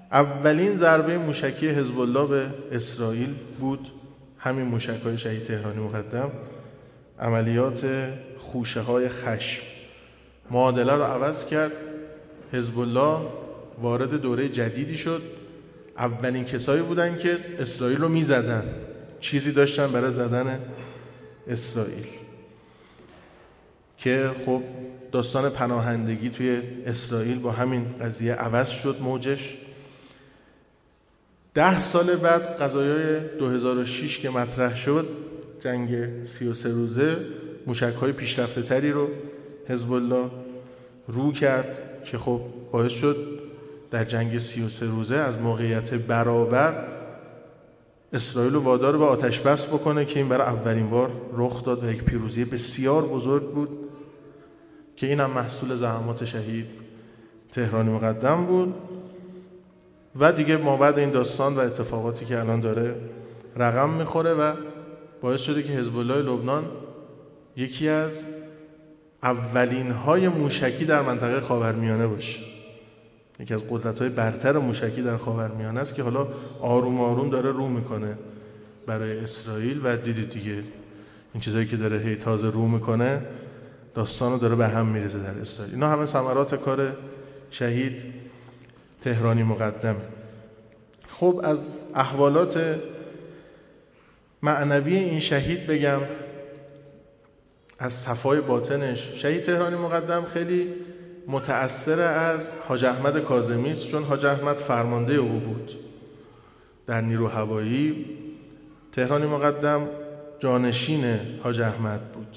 اولین ضربه موشکی حزب الله به اسرائیل بود، همین موشک‌های شهید تهرانی مقدم. عملیات خوشه‌های خشم معادله رو عوض کرد. حزب الله وارد دوره جدیدی شد. اولین کسایی بودن که اسرائیل رو می‌زدن، چیزی داشتن برای زدن اسرائیل، که خب داستان پناهندگی توی اسرائیل با همین قضیه عوض شد موجش. ده سال بعد قضایای دو هزار و شش که مطرح شد، جنگ سی و سه روزه، موشک‌های پیشرفته تری رو حزب الله رو کرد که خب باعث شد در جنگ سی و سه روزه از موقعیت برابر اسرائیل رو وادار به آتش بس بکنه که این برای اولین بار رخ داد و یک پیروزی بسیار بزرگ بود که این هم محصول زحمات شهید تهرانی مقدم بود. و دیگه ما بعد این داستان و اتفاقاتی که الان داره رقم میخوره و باعث شده که حزب الله لبنان یکی از اولین های موشکی در منطقه خاورمیانه باشه، یکی از قدرت‌های برتر موشکی در خاورمیانه است که حالا آروم آروم داره رو میکنه برای اسرائیل. و دیدید دیگه این چیزایی که داره هی تازه رو میکنه داستانو داره به هم میریزه در اسرائیل. اینا همه ثمرات کار شهید تهرانی مقدم. خب از احوالات معنوی این شهید بگم، از صفای باطنش. شهید تهرانی مقدم خیلی متأثر از حاج احمد کاظمی است، چون حاج احمد فرمانده او بود در نیرو هوایی. تهرانی مقدم جانشین حاج احمد بود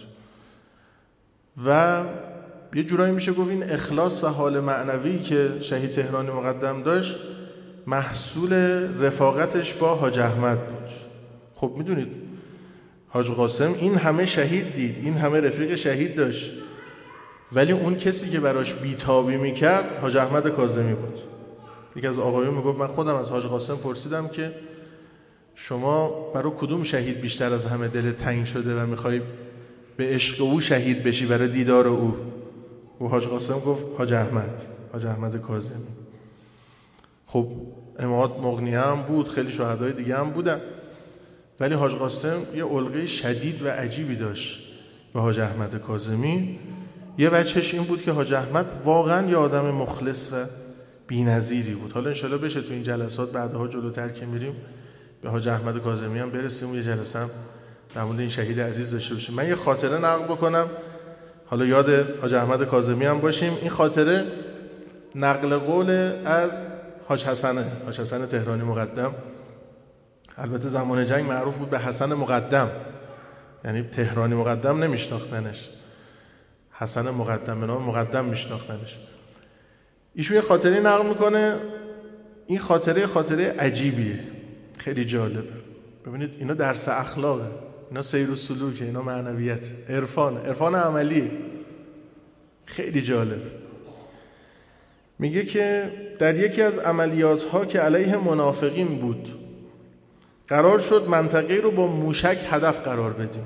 و یه جورایی میشه گفت این اخلاص و حال معنوی که شهید تهرانی مقدم داشت محصول رفاقتش با حاج احمد بود. خب میدونید حاج قاسم این همه شهید دید، این همه رفیق شهید داشت، ولی اون کسی که براش بیتابی میکرد حاج احمد کاظمی بود. یکی از آقایون میگفت من خودم از حاج قاسم پرسیدم که شما برای کدوم شهید بیشتر از همه دل تنگ شده و میخوای به عشق او شهید بشی برای دیدار او؟ و حاج قاسم گفت حاج احمد، حاج احمد کاظمی. خب اماد مغنیه هم بود، خیلی شهدای دیگه هم بودن، ولی حاج قاسم یه علقه شدید و عجیبی داشت به حاج احمد کاظمی. یه وجهش این بود که حاج احمد واقعا یه آدم مخلص و بی‌نظیری بود. حالا انشالله بشه تو این جلسات بعدها جلوتر که میریم به حاج احمد کاظمی هم برسیم و یه جلسه هم در مورد این شهید عزیز داشته باشیم. من یه خاطره نقل بکنم، حالا یاد حاج احمد کاظمی هم باشیم. این خاطره نقل قول از حاج حسنه، حاج حسن تهرانی مقدم. البته زمان جنگ معروف بود به حسن مقدم، یعنی تهرانی مقدم نمیشناختنش، حسن مقدم به نام مقدم میشناختنش. ایشون یه خاطره نقل میکنه. این خاطره خاطره عجیبیه، خیلی جالبه. ببینید اینا درس اخلاقه، اینا سیر و سلوکه، اینا معنویت، عرفان، عرفان عملیه. خیلی جالب. میگه که در یکی از عملیات ها که علیه منافقین بود قرار شد منطقه رو با موشک هدف قرار بدیم.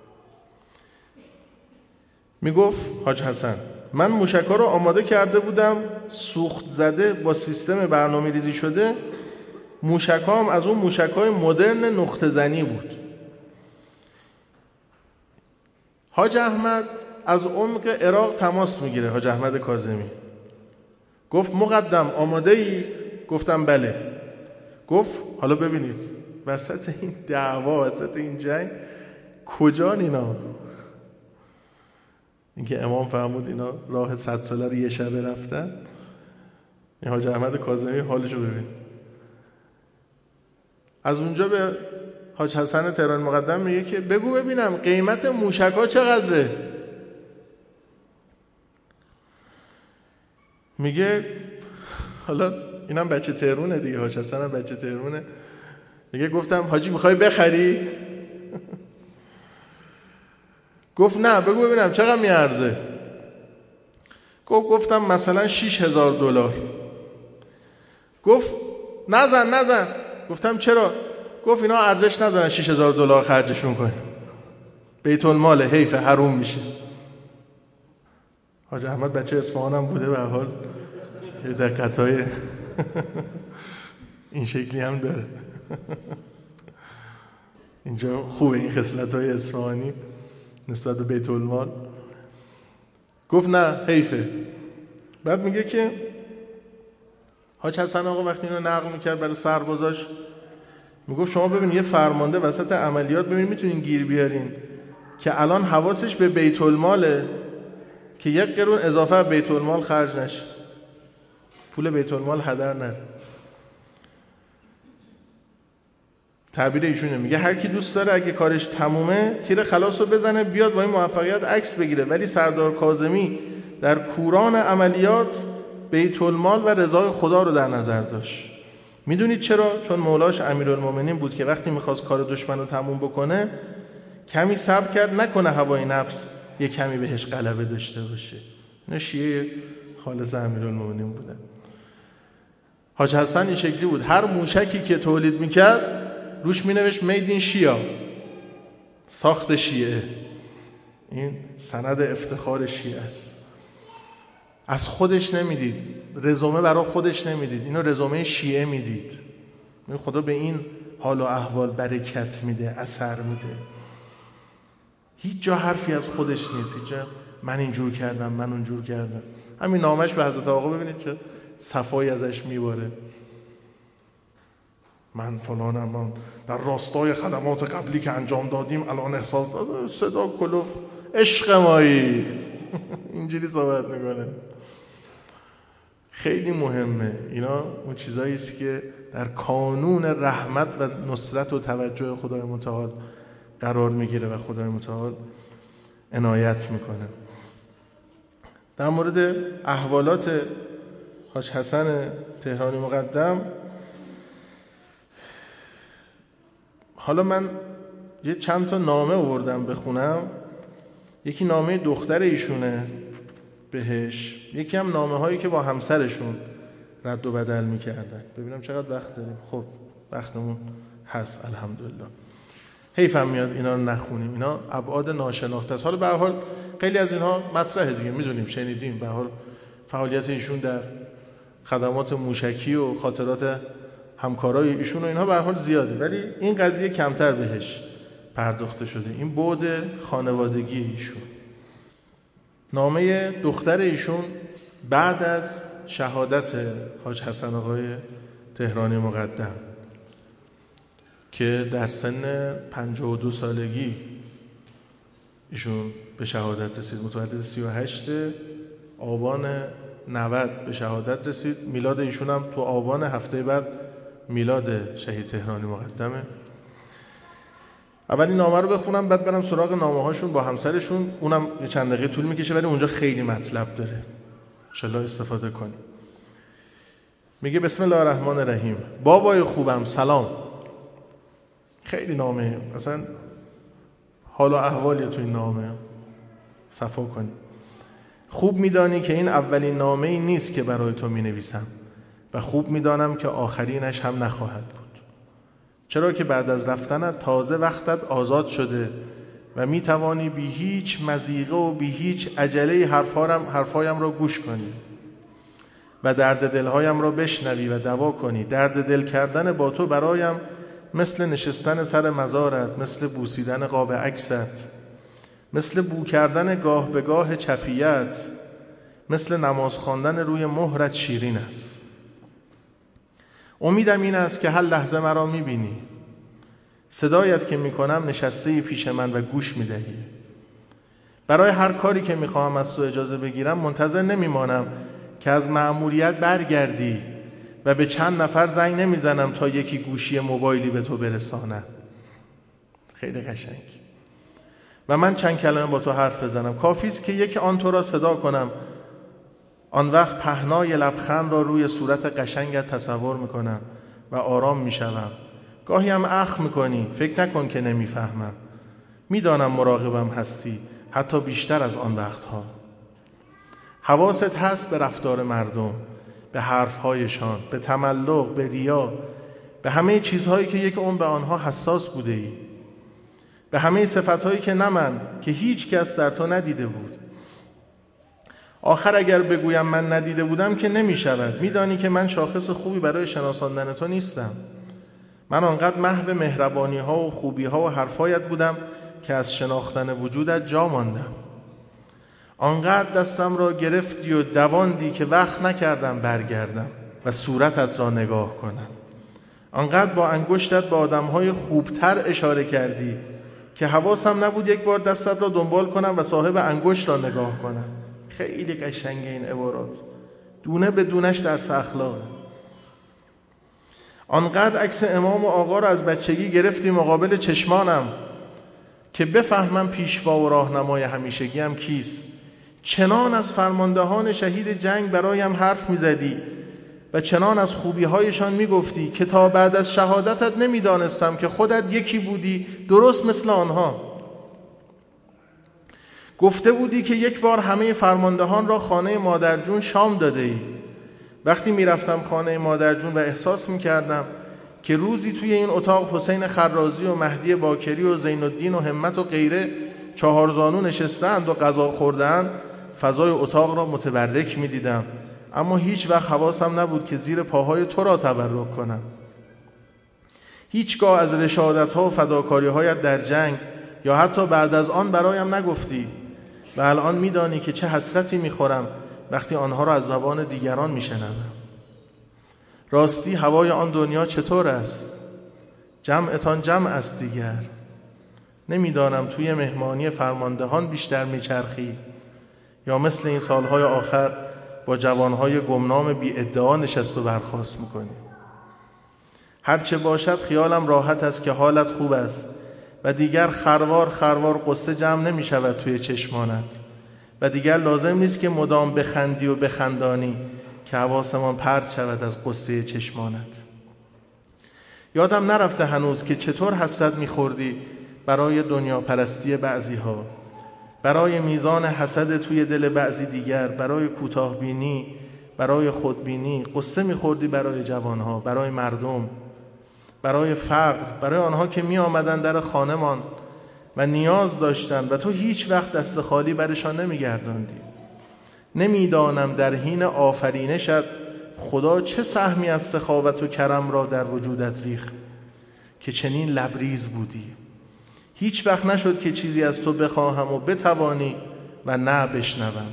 میگفت حاج حسن من موشک‌ها رو آماده کرده بودم، سوخت زده با سیستم برنامه ریزی شده. موشک‌ها هم از اون موشک‌های مدرن نقطه زنی بود. حاج احمد از عمق عراق تماس میگیره، حاج احمد کاظمی. گفت مقدم آماده ای؟ گفتم بله. گفت حالا ببینید وسط این دعوا، وسط این جنگ کجان اینا؟ اینکه امام فرمود اینا راه صد ساله رو یه شبه رفتن. این حاج احمد کاظمی حالشو ببین. از اونجا به حاج حسن تهرانی مقدم میگه که بگو ببینم قیمت موشک‌ها چقدره؟ میگه حالا اینم بچه تهرونه دیگه، حاج حسن هم بچه تهرونه. میگه گفتم حاجی میخوای بخری؟ گفت نه بگو ببینم چقدر میارزه. گفت گفتم مثلا شش هزار دلار. گفت نزن نزن. گفتم چرا؟ گفت اینا ارزش ندارن شش هزار دلار خرجشون کنی، بیت المال حیف، حروم میشه. حاج احمد بچه اصفهان هم بوده، به هر حال یه دقت‌های این شکلی هم داره. اینجا خوبه این خصلت‌های اصفهانی نسبت به بیت المال. گفت نه حیفه. بعد میگه که حاج حسن آقا وقتی اینو نقل میکرد برای سربازاش، میگفت شما ببین یه فرمانده وسط عملیات ببین میتونین گیر بیارین که الان حواسش به بیت الماله که یک قرون اضافه بیت المال خرج نشه، پول بیت المال هدر نره. تعبیر ایشونه، میگه هر کی دوست داره اگه کارش تمومه تیر خلاص رو بزنه بیاد با این موفقیت عکس بگیره، ولی سردار کاظمی در کوران عملیات بیت المال و رضای خدا رو در نظر داشت. میدونید چرا؟ چون مولاش امیرالمومنین بود که وقتی میخواست کار دشمن رو تموم بکنه کمی صبر کرد نکنه هوای نفس یه کمی بهش غلبه داشته باشه. اینا شیعه خالص امیرالمومنین بودن. حاج حسن این شکلی بود، هر موشکی که تولید میکرد روش مینوشت مید این شیعه، ساخت شیعه. این سند افتخار شیعه است. از خودش نمیدید، رزومه برای خودش نمیدید، اینو رزومه شیعه میدید. خدا به این حال و احوال برکت میده، اثر میده. هیچ جا حرفی از خودش نیست، هیچ جا من اینجور کردم من اونجور کردم. همین نامش به حضرت آقا ببینید چه صفایی ازش میباره. من فلانم، من در راستای خدمات قبلی که انجام دادیم الان احساس صدا کلوف عشق مایی اینجوری صحبت میکنه. خیلی مهمه اینا، اون چیزایی است که در کانون رحمت و نصرت و توجه خدای متعال قرار میگیره و خدای متعال عنایت میکنه. در مورد احوالات حاج حسن تهرانی مقدم، حالا من یه چند تا نامه آوردم بخونم. یکی نامه دختر ایشونه بهش، یکی هم نامه هایی که با همسرشون رد و بدل میکردن. ببینم چقدر وقت داریم. خب وقتمون هست الحمدلله. حیفم میاد اینا رو نخونیم، اینا ابعاد ناشناخته است. حالا به هر حال خیلی از اینها مطرحه دیگه، میدونیم شنیدیم. به هر حال فعالیت ایشون در خدمات موشکی و خاطرات همکارای ایشون و اینها به هر حال زیاده، ولی این قضیه کمتر بهش پرداخته شده، این بعد خانوادگی ایشون. نامه دختر ایشون بعد از شهادت حاج حسن آقای تهرانی مقدم که در سن پنجاه و دو سالگی ایشون به شهادت رسید، متولد سی و هشت آبان نود به شهادت رسید. میلاد ایشون هم تو آبان هفته بعد میلاد شهید تهرانی مقدمه. اولی نامه رو بخونم بعد برم سراغ نامه هاشون با همسرشون، اونم یه چند دقیقه طول میکشه ولی اونجا خیلی مطلب داره، انشالله استفاده کنیم. میگه بسم الله الرحمن الرحیم. بابای خوبم سلام. خیلی نامه، اصلا حال و احوالی تو این نامه صفا کنیم. خوب میدانی که این اولین نامه ای نیست که برای تو می نویسم و خوب میدانم که آخرینش هم نخواهد بود، چرا که بعد از رفتنت تازه وقتت آزاد شده و می توانی بی هیچ مضیقه و بی هیچ عجله حرفایم حرفایم را گوش کنی و درد دلهایم را بشنوی و دوا کنی. درد دل کردن با تو برایم مثل نشستن سر مزارت، مثل بوسیدن قاب عکست، مثل بو کردن گاه به گاه چفیت، مثل نماز خواندن روی مهرت شیرین است. امیدم این است که هر لحظه مرا میبینی، صدایت که میکنم نشسته پیش من و گوش میدهی. برای هر کاری که میخواهم از تو اجازه بگیرم منتظر نمیمانم که از مأموریت برگردی و به چند نفر زنگ نمیزنم تا یکی گوشی موبایلی به تو برسانه. خیلی قشنگ. و من چند کلمه با تو حرف بزنم، کافی است که یک آن تو را صدا کنم. آن وقت پهنای لبخند را روی صورت قشنگت تصور میکنم و آرام میشوم. گاهی هم اخم میکنی، فکر نکن که نمیفهمم. میدانم مراقبم هستی، حتی بیشتر از آن وقتها. حواست هست به رفتار مردم، به حرفهایشان، به تملق، به ریا، به همه چیزهایی که یک عمر به آنها حساس بوده ای، به همه صفتهایی که نه من که هیچ کس در تو ندیده بود. آخر اگر بگویم من ندیده بودم که نمی شود. می دانی که من شاخص خوبی برای شناساندن تو نیستم. من آنقدر محو مهربانی ها و خوبی ها و حرفایت بودم که از شناختن وجودت جا ماندم. آنقدر دستم را گرفتی و دواندی که وقت نکردم برگردم و صورتت را نگاه کنم. آنقدر با انگشتت به آدمهای خوبتر اشاره کردی که حواسم نبود یک بار دستت را دنبال کنم و صاحب انگشت را نگاه کنم. خیلی قشنگه این عبارات، دونه به دونش درس اخلاقه. آنقدر عکس امام و آقا را از بچگی گرفتی مقابل چشمانم که بفهمم پیشوا و راهنمای همیشگیم کیست. چنان از فرماندهان شهید جنگ برایم حرف میزدی و چنان از خوبی‌هایشان میگفتی که تا بعد از شهادتت نمیدانستم که خودت یکی بودی درست مثل آنها. گفته بودی که یک بار همه فرماندهان را خانه مادرجون شام داده ای. وقتی میرفتم خانه مادرجون و احساس میکردم که روزی توی این اتاق حسین خرازی و مهدی باکری و زین الدین و همت و غیره چهارزانو نشستند و غذا خوردند، فضای اتاق را متبرک میدیدم، اما هیچ وقت حواسم نبود که زیر پاهای تو را تبرک کنم. هیچگاه از رشادت‌ها و فداکاری‌هایت در جنگ یا حتی بعد از آن برایم نگفتی و الان میدانی که چه حسرتی میخورم وقتی آنها را از زبان دیگران میشنوم. راستی هوای آن دنیا چطور است؟ جمعتان جمع است دیگر. نمیدانم توی مهمانی فرماندهان بیشتر میچرخی یا مثل این سالهای آخر با جوانهای گمنام بی ادعا نشست و برخاست میکنی. هرچه باشد خیالم راحت است که حالت خوب است و دیگر خروار خروار قصه جمع نمی شود توی چشمانت و دیگر لازم نیست که مدام بخندی و بخندانی که حواسمان پرت شود از قصه چشمانت. یادم نرفته هنوز که چطور حسرت میخوردی برای دنیا پرستی بعضی ها، برای میزان حسد توی دل بعضی دیگر، برای کوتاه بینی، برای خودبینی. قصه میخوردی برای جوانها، برای مردم، برای فقر، برای آنها که می آمدن در خانمان و نیاز داشتن و تو هیچ وقت دست خالی برشان نمی گرداندی. نمیدانم در حین آفرینشت خدا چه سهمی از سخاوت و کرم را در وجودت ریخت که چنین لبریز بودی. هیچ وقت نشد که چیزی از تو بخواهم و بتوانی و نه بشنوم.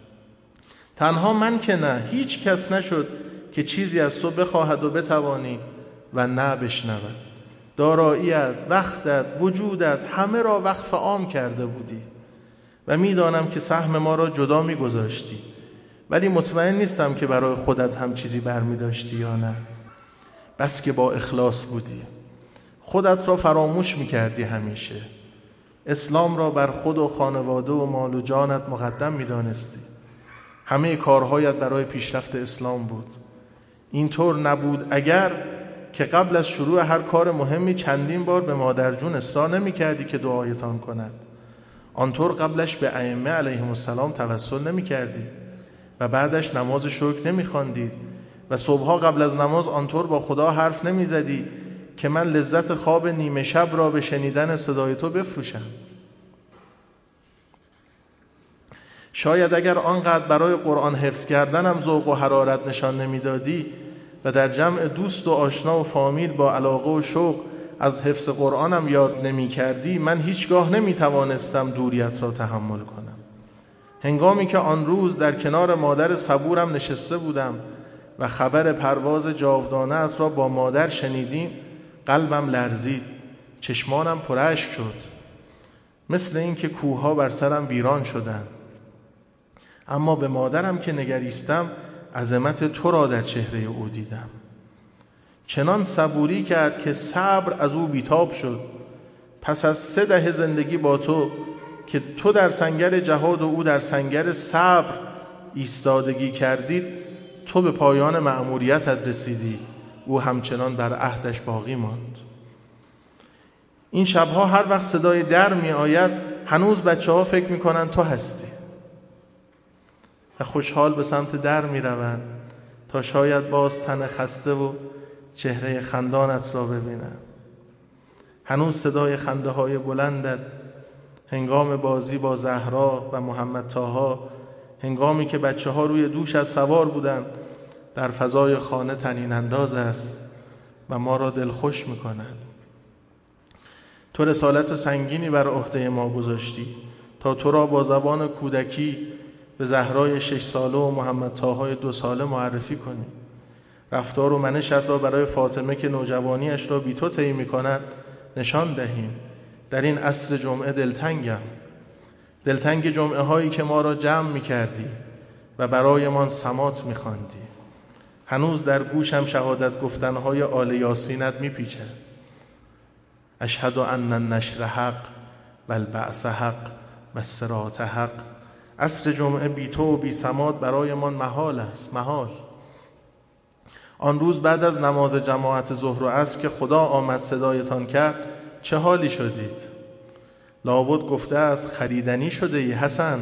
تنها من که نه، هیچ کس نشد که چیزی از تو بخواهد و بتوانی و نه بشنود. داراییت، وقتت، وجودت همه را وقف عام کرده بودی و میدانم که سهم ما را جدا میگذاشتی، ولی مطمئن نیستم که برای خودت هم چیزی برمی داشتی یا نه. بس که با اخلاص بودی، خودت را فراموش میکردی همیشه. اسلام را بر خود و خانواده و مال و جانت مقدم میدانستی. همه کارهایت برای پیشرفت اسلام بود. اینطور نبود اگر که قبل از شروع هر کار مهمی چندین بار به مادرجون اصرار نمی کردی که دعایتان کند. آنطور قبلش به ائمه علیهم السلام توسل نمی کردید و بعدش نماز شکر نمی خواندید و صبحها قبل از نماز آنطور با خدا حرف نمی زدی که من لذت خواب نیمه شب را به شنیدن صدای تو بفروشم. شاید اگر آنقدر برای قرآن حفظ کردنم ذوق و حرارت نشان نمی دادی و در جمع دوست و آشنا و فامیل با علاقه و شوق از حفظ قرآنم یاد نمی کردی، من هیچگاه نمی توانستم دوریت را تحمل کنم. هنگامی که آن روز در کنار مادر صبورم نشسته بودم و خبر پرواز جاودانه‌ات را با مادر شنیدیم، قلبم لرزید، چشمانم پر اشک شد، مثل این که کوه‌ها بر سرم ویران شدند. اما به مادرم که نگریستم عظمت تو را در چهره او دیدم. چنان صبوری کرد که صبر از او بیتاب شد. پس از سه دهه زندگی با تو که تو در سنگر جهاد و او در سنگر صبر ایستادگی کردید، تو به پایان مأموریتت رسیدی، او همچنان بر عهدش باقی ماند. این شبها هر وقت صدای در می آید هنوز بچه ها فکر می کنن تو هستی و خوشحال به سمت در می روند تا شاید باز تن خسته و چهره خندانت را ببینند. هنوز صدای خنده های بلندت هنگام بازی با زهرا و محمد طاها هنگامی که بچه ها روی دوش از سوار بودن، در فضای خانه طنین انداز است و ما را دلخوش می‌کند. تو رسالت سنگینی بر عهده ما گذاشتی تا تو را با زبان کودکی به زهرای شش ساله و محمد طاهای دو ساله معرفی کنی. رفتار و منشت را برای فاطمه که نوجوانیش را بی تو طی می‌کند نشان دهیم. در این عصر جمعه دلتنگم، دلتنگ جمعه هایی که ما را جمع می‌کردی و برایمان سماط می‌خواندی. هنوز در گوشم شهادت گفتنهای آل یاسینت می‌پیچد. اشهد ان النشر حق و البعث حق و الصراط حق. عصر جمعه بی تو و بی سماط برایمان محال است، محال. آن روز بعد از نماز جماعت ظهر و عصر که خدا آمد صدایتان کرد چه حالی شدید؟ لابد گفته است خریدنی شده ای حسن.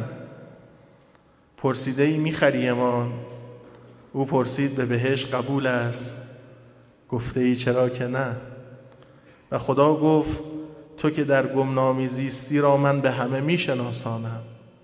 پرسیده ای میخریمان؟ او پرسید به بهش قبول است؟ گفته ای چرا که نه. و خدا گفت تو که در گمنامی زیستی را من به همه میشناسانم.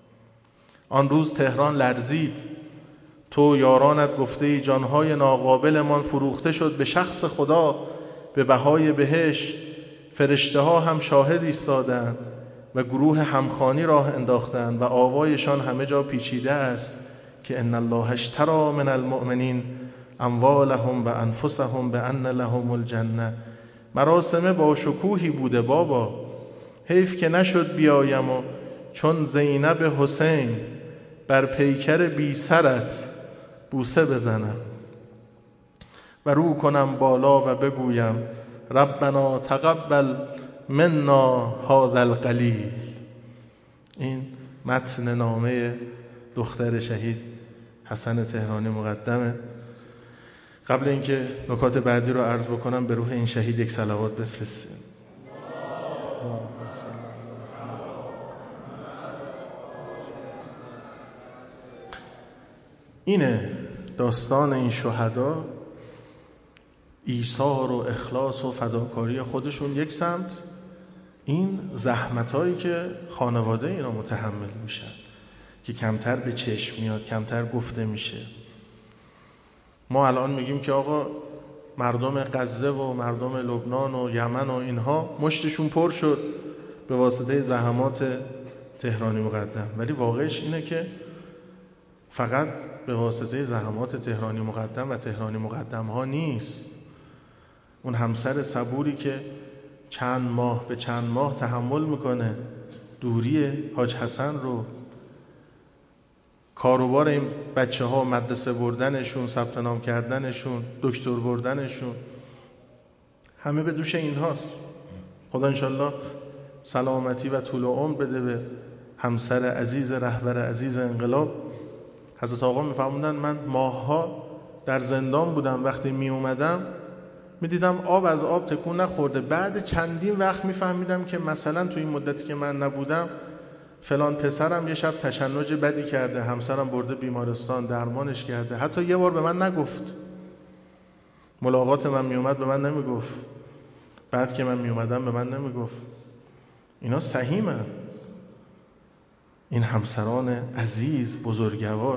آن روز تهران لرزید. تو یارانت گفته ای جانهای ناقابلمان فروخته شد به شخص خدا به بهای بهش. فرشته ها هم شاهد ایستادند و گروه همخوانی راه انداختند و آوایشان همه جا پیچیده است که ان الله اشتری من المؤمنین اموالهم و انفسهم بان لهم الجنه. مراسم با شکوهی بوده بابا، حیف که نشد بیایم و چون زینب حسین بر پیکر بی سرت بوسه بزنم و رو کنم بالا و بگویم ربنا تقبل منا هذا القلیل. این متن نامه دختر شهید حسن تهرانی مقدمه. قبل اینکه نکات بعدی رو عرض بکنم به روح این شهید یک صلوات بفرستیم. اینه داستان این شهدا، ایثار و اخلاص و فداکاری خودشون یک سمت، این زحمتایی که خانواده اینا متحمل میشن که کمتر به چشم میاد، کمتر گفته میشه. ما الان میگیم که آقا مردم غزه و مردم لبنان و یمن و اینها مشتشون پر شد به واسطه زحمات تهرانی مقدم، ولی واقعش اینه که فقط به واسطه زحمات تهرانی مقدم و تهرانی مقدم ها نیست. اون همسر صبوری که چند ماه به چند ماه تحمل میکنه دوری حاج حسن رو، کاروبار این بچه ها، مدرسه بردنشون، ثبت نام کردنشون، دکتر بردنشون، همه به دوش این هاست. خدا انشالله سلامتی و طول عمر بده به همسر عزیز رهبر عزیز انقلاب. حضرت آقا میفرمودن من ماهها در زندان بودم، وقتی می اومدم می دیدم آب از آب تکون نخورده. بعد چندین وقت میفهمیدم که مثلا تو این مدتی که من نبودم فلان پسرم یه شب تشنج بدی کرده، همسرم برده بیمارستان درمانش کرده، حتی یه بار به من نگفت. ملاقات من می اومد به من نمی گفت، بعد که من می اومدم به من نمی گفت. اینا سهیمن، این همسران عزیز بزرگوار.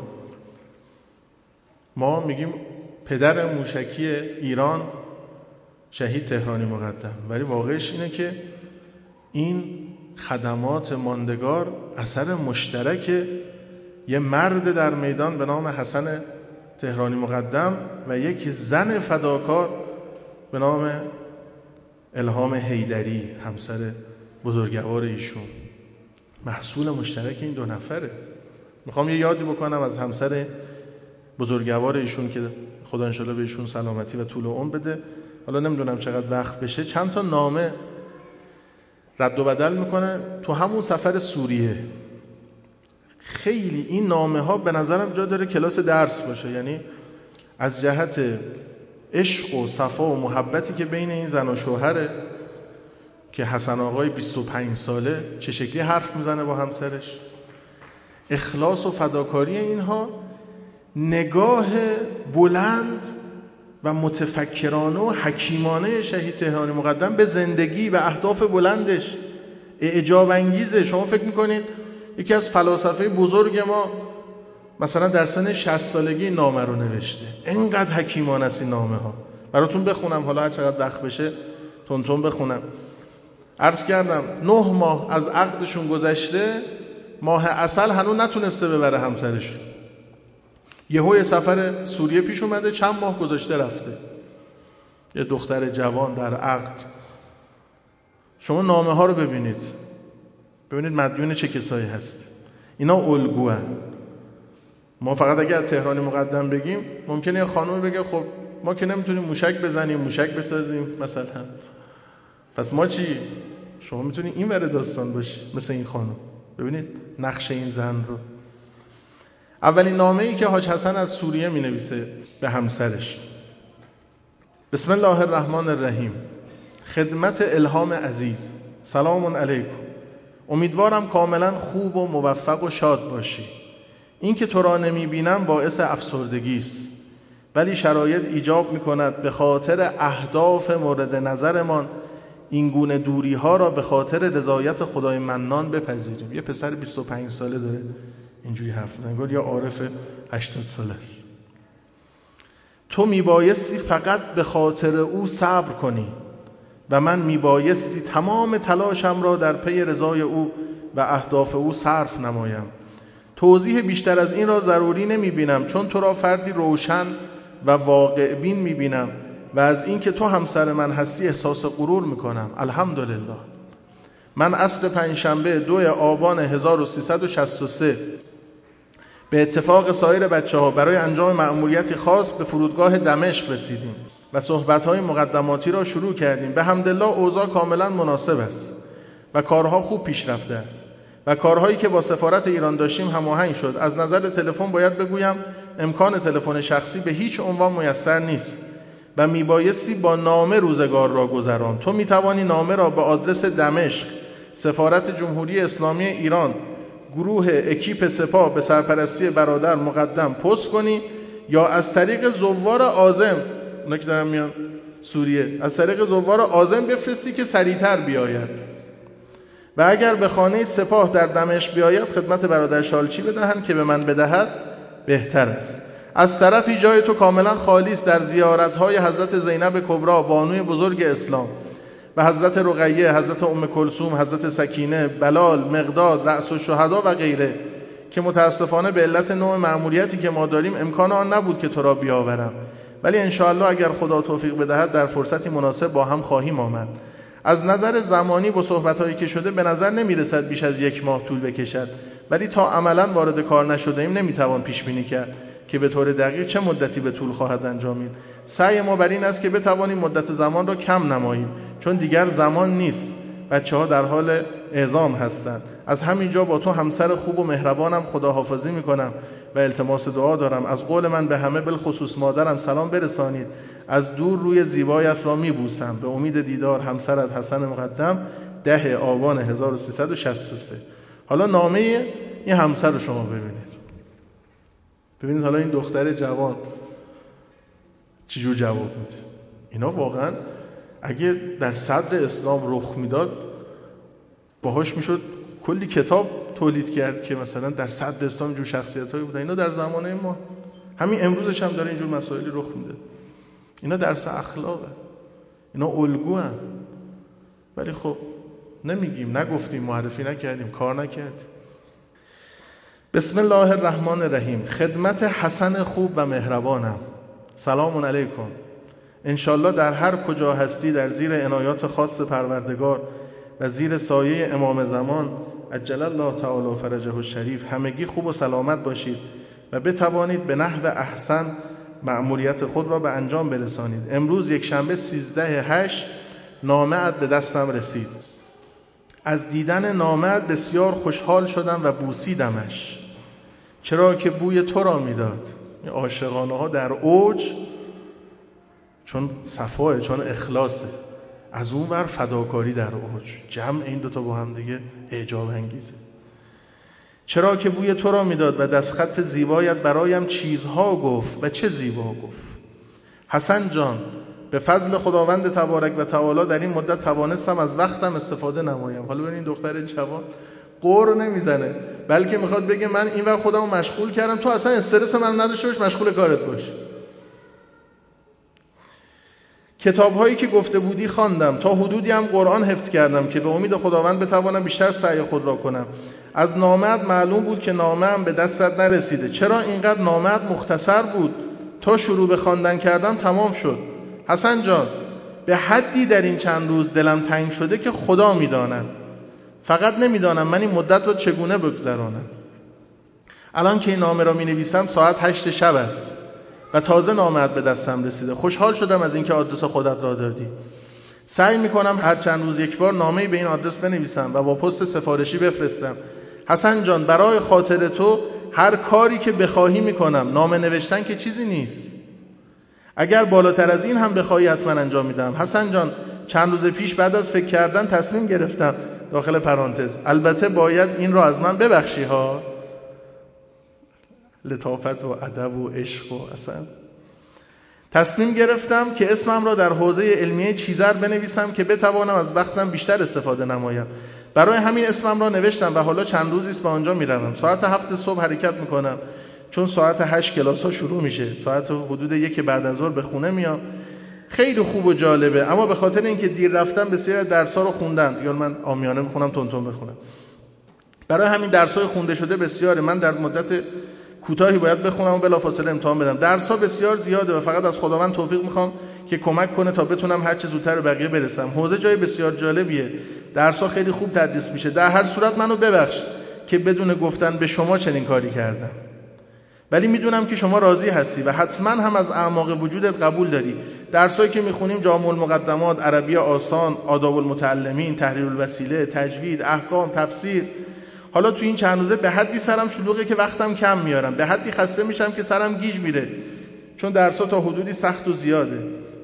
ما میگیم پدر موشکی ایران شهید تهرانی مقدم، ولی واقعش اینه که این خدمات ماندگار اثر مشترک یه مرد در میدان به نام حسن تهرانی مقدم و یک زن فداکار به نام الهام حیدری، همسر بزرگوار ایشون. محصول مشترک این دو نفره. میخوام یه یادی بکنم از همسر بزرگوار ایشون که خدا انشالله به ایشون سلامتی و طول عمر بده. حالا نمیدونم چقدر وقت بشه، چند تا نامه رد و بدل میکنه تو همون سفر سوریه. خیلی این نامه ها به نظرم جا داره کلاس درس باشه، یعنی از جهت عشق و صفا و محبتی که بین این زن و شوهره که حسن آقای بیست و پنج ساله چه شکلی حرف میزنه با همسرش، اخلاص و فداکاری اینها، نگاه بلند و متفکرانه و حکیمانه شهید تهرانی مقدم به زندگی و اهداف بلندش اعجاب انگیزه. شما فکر میکنید یکی از فلاسفه بزرگ ما مثلا در سن شصت سالگی نامه رو نوشته. اینقدر حکیمانه است این نامه ها. براتون بخونم، حالا هر چقدر وقت بشه تون تون بخونم. عرض کردم نه ماه از عقدشون گذشته، ماه عسل هنوز نتونسته ببره همسرشون. یهو سفر سوریه پیش اومده، چند ماه گذشته رفته. یه دختر جوان در عقد. شما نامه ها رو ببینید، ببینید مدیون چه کسایی هست. اینا الگوان. ما فقط اگه از تهرانی مقدم بگیم ممکنه یه خانم بگه خب ما که نمیتونیم موشک بزنیم، موشک بسازیم مثلا، پس ما چی؟ شما میتونید این ور داستان باشی مثل این خانم. ببینید نقش این زن رو. اولین نامه‌ای که حاج حسن از سوریه مینویسه به همسرش: بسم الله الرحمن الرحیم. خدمت الهام عزیز، سلام علیکم. امیدوارم کاملا خوب و موفق و شاد باشی. این که تو را نمیبینم باعث افسردگی است، ولی شرایط ایجاب میکند به خاطر اهداف مورد نظرمان این گونه دوری ها را به خاطر رضایت خدای منان بپذیریم. یه پسر بیست و پنج ساله داره اینجوری حرف میزنه، یا عارف هشتاد ساله است. تو میبایستی فقط به خاطر او صبر کنی و من میبایستی تمام تلاشم را در پی رضای او و اهداف او صرف نمایم. توضیح بیشتر از این را ضروری نمیبینم، چون تو را فردی روشن و واقع بین میبینم و از این که تو همسر من هستی احساس غرور میکنم. الحمدلله. من عصر پنجشنبه دو آبان هزار و سیصد و شصت و سه به اتفاق سایر بچه ها برای انجام مأموریتی خاص به فرودگاه دمشق رسیدیم و صحبت‌های مقدماتی را شروع کردیم. به حمدالله اوضاع کاملا مناسب است و کارها خوب پیش رفته است و کارهایی که با سفارت ایران داشتیم هماهنگ شد. از نظر تلفن باید بگویم امکان تلفن شخصی به هیچ عنوان میسر نیست و میبایستی با نامه روزگار را گذران. تو میتوانی نامه را به آدرس دمشق، سفارت جمهوری اسلامی ایران، گروه اکیپ سپاه به سرپرستی برادر مقدم پست کنی، یا از طریق زوار عازم، اونا که دارن میان سوریه، از طریق زوار عازم بفرستی که سریعتر بیاید. و اگر به خانه سپاه در دمشق بیاید خدمت برادر شالچی بدهند که به من بدهد بهتر است. از طرفی جای تو کاملا خالی است در زیارت‌های حضرت زینب کبرا بانوی بزرگ اسلام و حضرت رقیه، حضرت ام کلثوم، حضرت سکینه، بلال، مقداد، رأس الشهدا و غیره، که متاسفانه به علت نوع مأموریتی که ما داریم امکان آن نبود که تو را بیاورم، ولی انشاءالله اگر خدا توفیق بدهد در فرصتی مناسب با هم خواهیم آمد. از نظر زمانی با صحبت‌هایی که شده به نظر نمی‌رسد بیش از یک ماه طول بکشد، ولی تا عملاً وارد کار نشده‌ایم نمی‌توان پیش بینی کرد که به طور دقیق چه مدتی به طول خواهد انجامید. سعی ما بر این است که بتوانیم مدت زمان را کم نماییم، چون دیگر زمان نیست. بچه‌ها در حال اعزام هستند. از همینجا با تو همسر خوب و مهربانم خداحافظی می‌کنم و التماس دعا دارم. از قول من به همه بالخصوص مادرم سلام برسانید. از دور روی زیبایت را میبوسم. به امید دیدار همسرت حسن مقدم. ده آبان هزار و سیصد و شصت و سه. حالا نامه این همسر رو شما ببینید. ببینید حالا این دختر جوان چجور جواب میده. اینا واقعا اگه در صدر اسلام رخ میداد باهاش میشد کلی کتاب تولید کرد که مثلا در صدر اسلام اینجور شخصیتایی بودن. اینا در زمانه ما همین امروزش هم داره اینجور مسائلی رخ میده. اینا درس اخلاقه، اینا الگوان، ولی خب نمیگیم، نگفتیم، معرفی نکردیم، کار نکردیم. بسم الله الرحمن الرحیم. خدمت حسن خوب و مهربانم، سلام علیکم. انشالله در هر کجا هستی در زیر عنایات خاص پروردگار و زیر سایه امام زمان عجل الله تعالی فرجه الشریف همگی خوب و سلامت باشید و بتوانید به نحو احسن مأموریت خود را به انجام برسانید. امروز یک شنبه سیزده هشت نامه‌ات به دستم رسید. از دیدن نامه‌ات بسیار خوشحال شدم و بوسیدمش، چرا که بوی تو را میداد. عاشقانه ها در اوج، چون صفاه، چون اخلاصه. از اون ور فداکاری در اوج. جمع این دوتا با هم دیگه اعجاب انگیزه. چرا که بوی تو را میداد و دستخط زیبایت برایم چیزها گفت. و چه زیبا گفت. حسن جان، به فضل خداوند تبارک و تعالی در این مدت توانستم از وقتم استفاده نمایم. حالا ببین این دختر جوان قور نمیزنه، بلکه میخواد بگه من اینور خودمو مشغول کردم، تو اصلا استرس من نداشته باش، مشغول کارت باش. کتاب‌هایی که گفته بودی خواندم، تا حدودی هم قرآن حفظ کردم که به امید خداوند بتوانم بیشتر سعی خود را کنم. از نامه‌ات معلوم بود که نامه‌ام به دستت نرسیده. چرا اینقدر نامه‌ات مختصر بود؟ تا شروع به خواندن کردم تمام شد. حسن جان، به حدی در این چند روز دلم تنگ شده که خدا می‌داند. فقط نمی‌دانم من این مدت رو چگونه بگذرانم. الان که این نامه را می‌نویسم ساعت هشت شب است و تازه نامه‌ات به دستم رسیده. خوشحال شدم از اینکه آدرس خودت را دادی. سعی می‌کنم هر چند روز یک بار نامه‌ای به این آدرس بنویسم و با پست سفارشی بفرستم. حسن جان، برای خاطر تو هر کاری که بخواهی می‌کنم. نامه نوشتن که چیزی نیست. اگر بالاتر از این هم بخواهی حتما انجام میدم. حسن جان، چند روز پیش بعد از فکر کردن تصمیم گرفتم، داخل پرانتز، البته باید این را از من ببخشی ها، لطافت و ادب و عشق و اصلا، تصمیم گرفتم که اسمم را در حوزه علمیه چیزر بنویسم که بتوانم از وقتم بیشتر استفاده نمایم. برای همین اسمم را نوشتم و حالا چند روزی است به آنجا میروم. ساعت هفت صبح حرکت میکنم، چون ساعت هشت کلاس ها شروع میشه. ساعت حدود یک بعد از ظهر به خونه میام. خیلی خوب و جالبه، اما به خاطر اینکه دیر رفتم بسیار درس‌ها رو خوندن. دیگه من عامیانه میخونم، تون تون بخونم. برای همین درس‌های خونده شده بسیاره. من در مدت کوتاهی باید بخونم و بلافاصله امتحان بدم. درس‌ها بسیار زیاده و فقط از خداوند توفیق میخوام که کمک کنه تا بتونم هر چه زودتر به بقیه برسم. حوزه جای بسیار جالبیه. درس‌ها خیلی خوب تدریس میشه. در هر صورت منو ببخش که بدون گفتن به شما چنین کاری کردم. ولی میدونم که شما راضی هستی و حتما هم از اعماق وجودت قبول داری. درسایی که میخونیم جامع المقدمات، عربی آسان، آداب المتعلمین، تحریر الوسیله، تجوید، احکام، تفسیر. حالا تو این چند روزه به حدی سرم شلوغه که وقتم کم میارم، به حدی خسته میشم که سرم گیج میره، چون درس‌ها تا حدودی سخت و زیاده.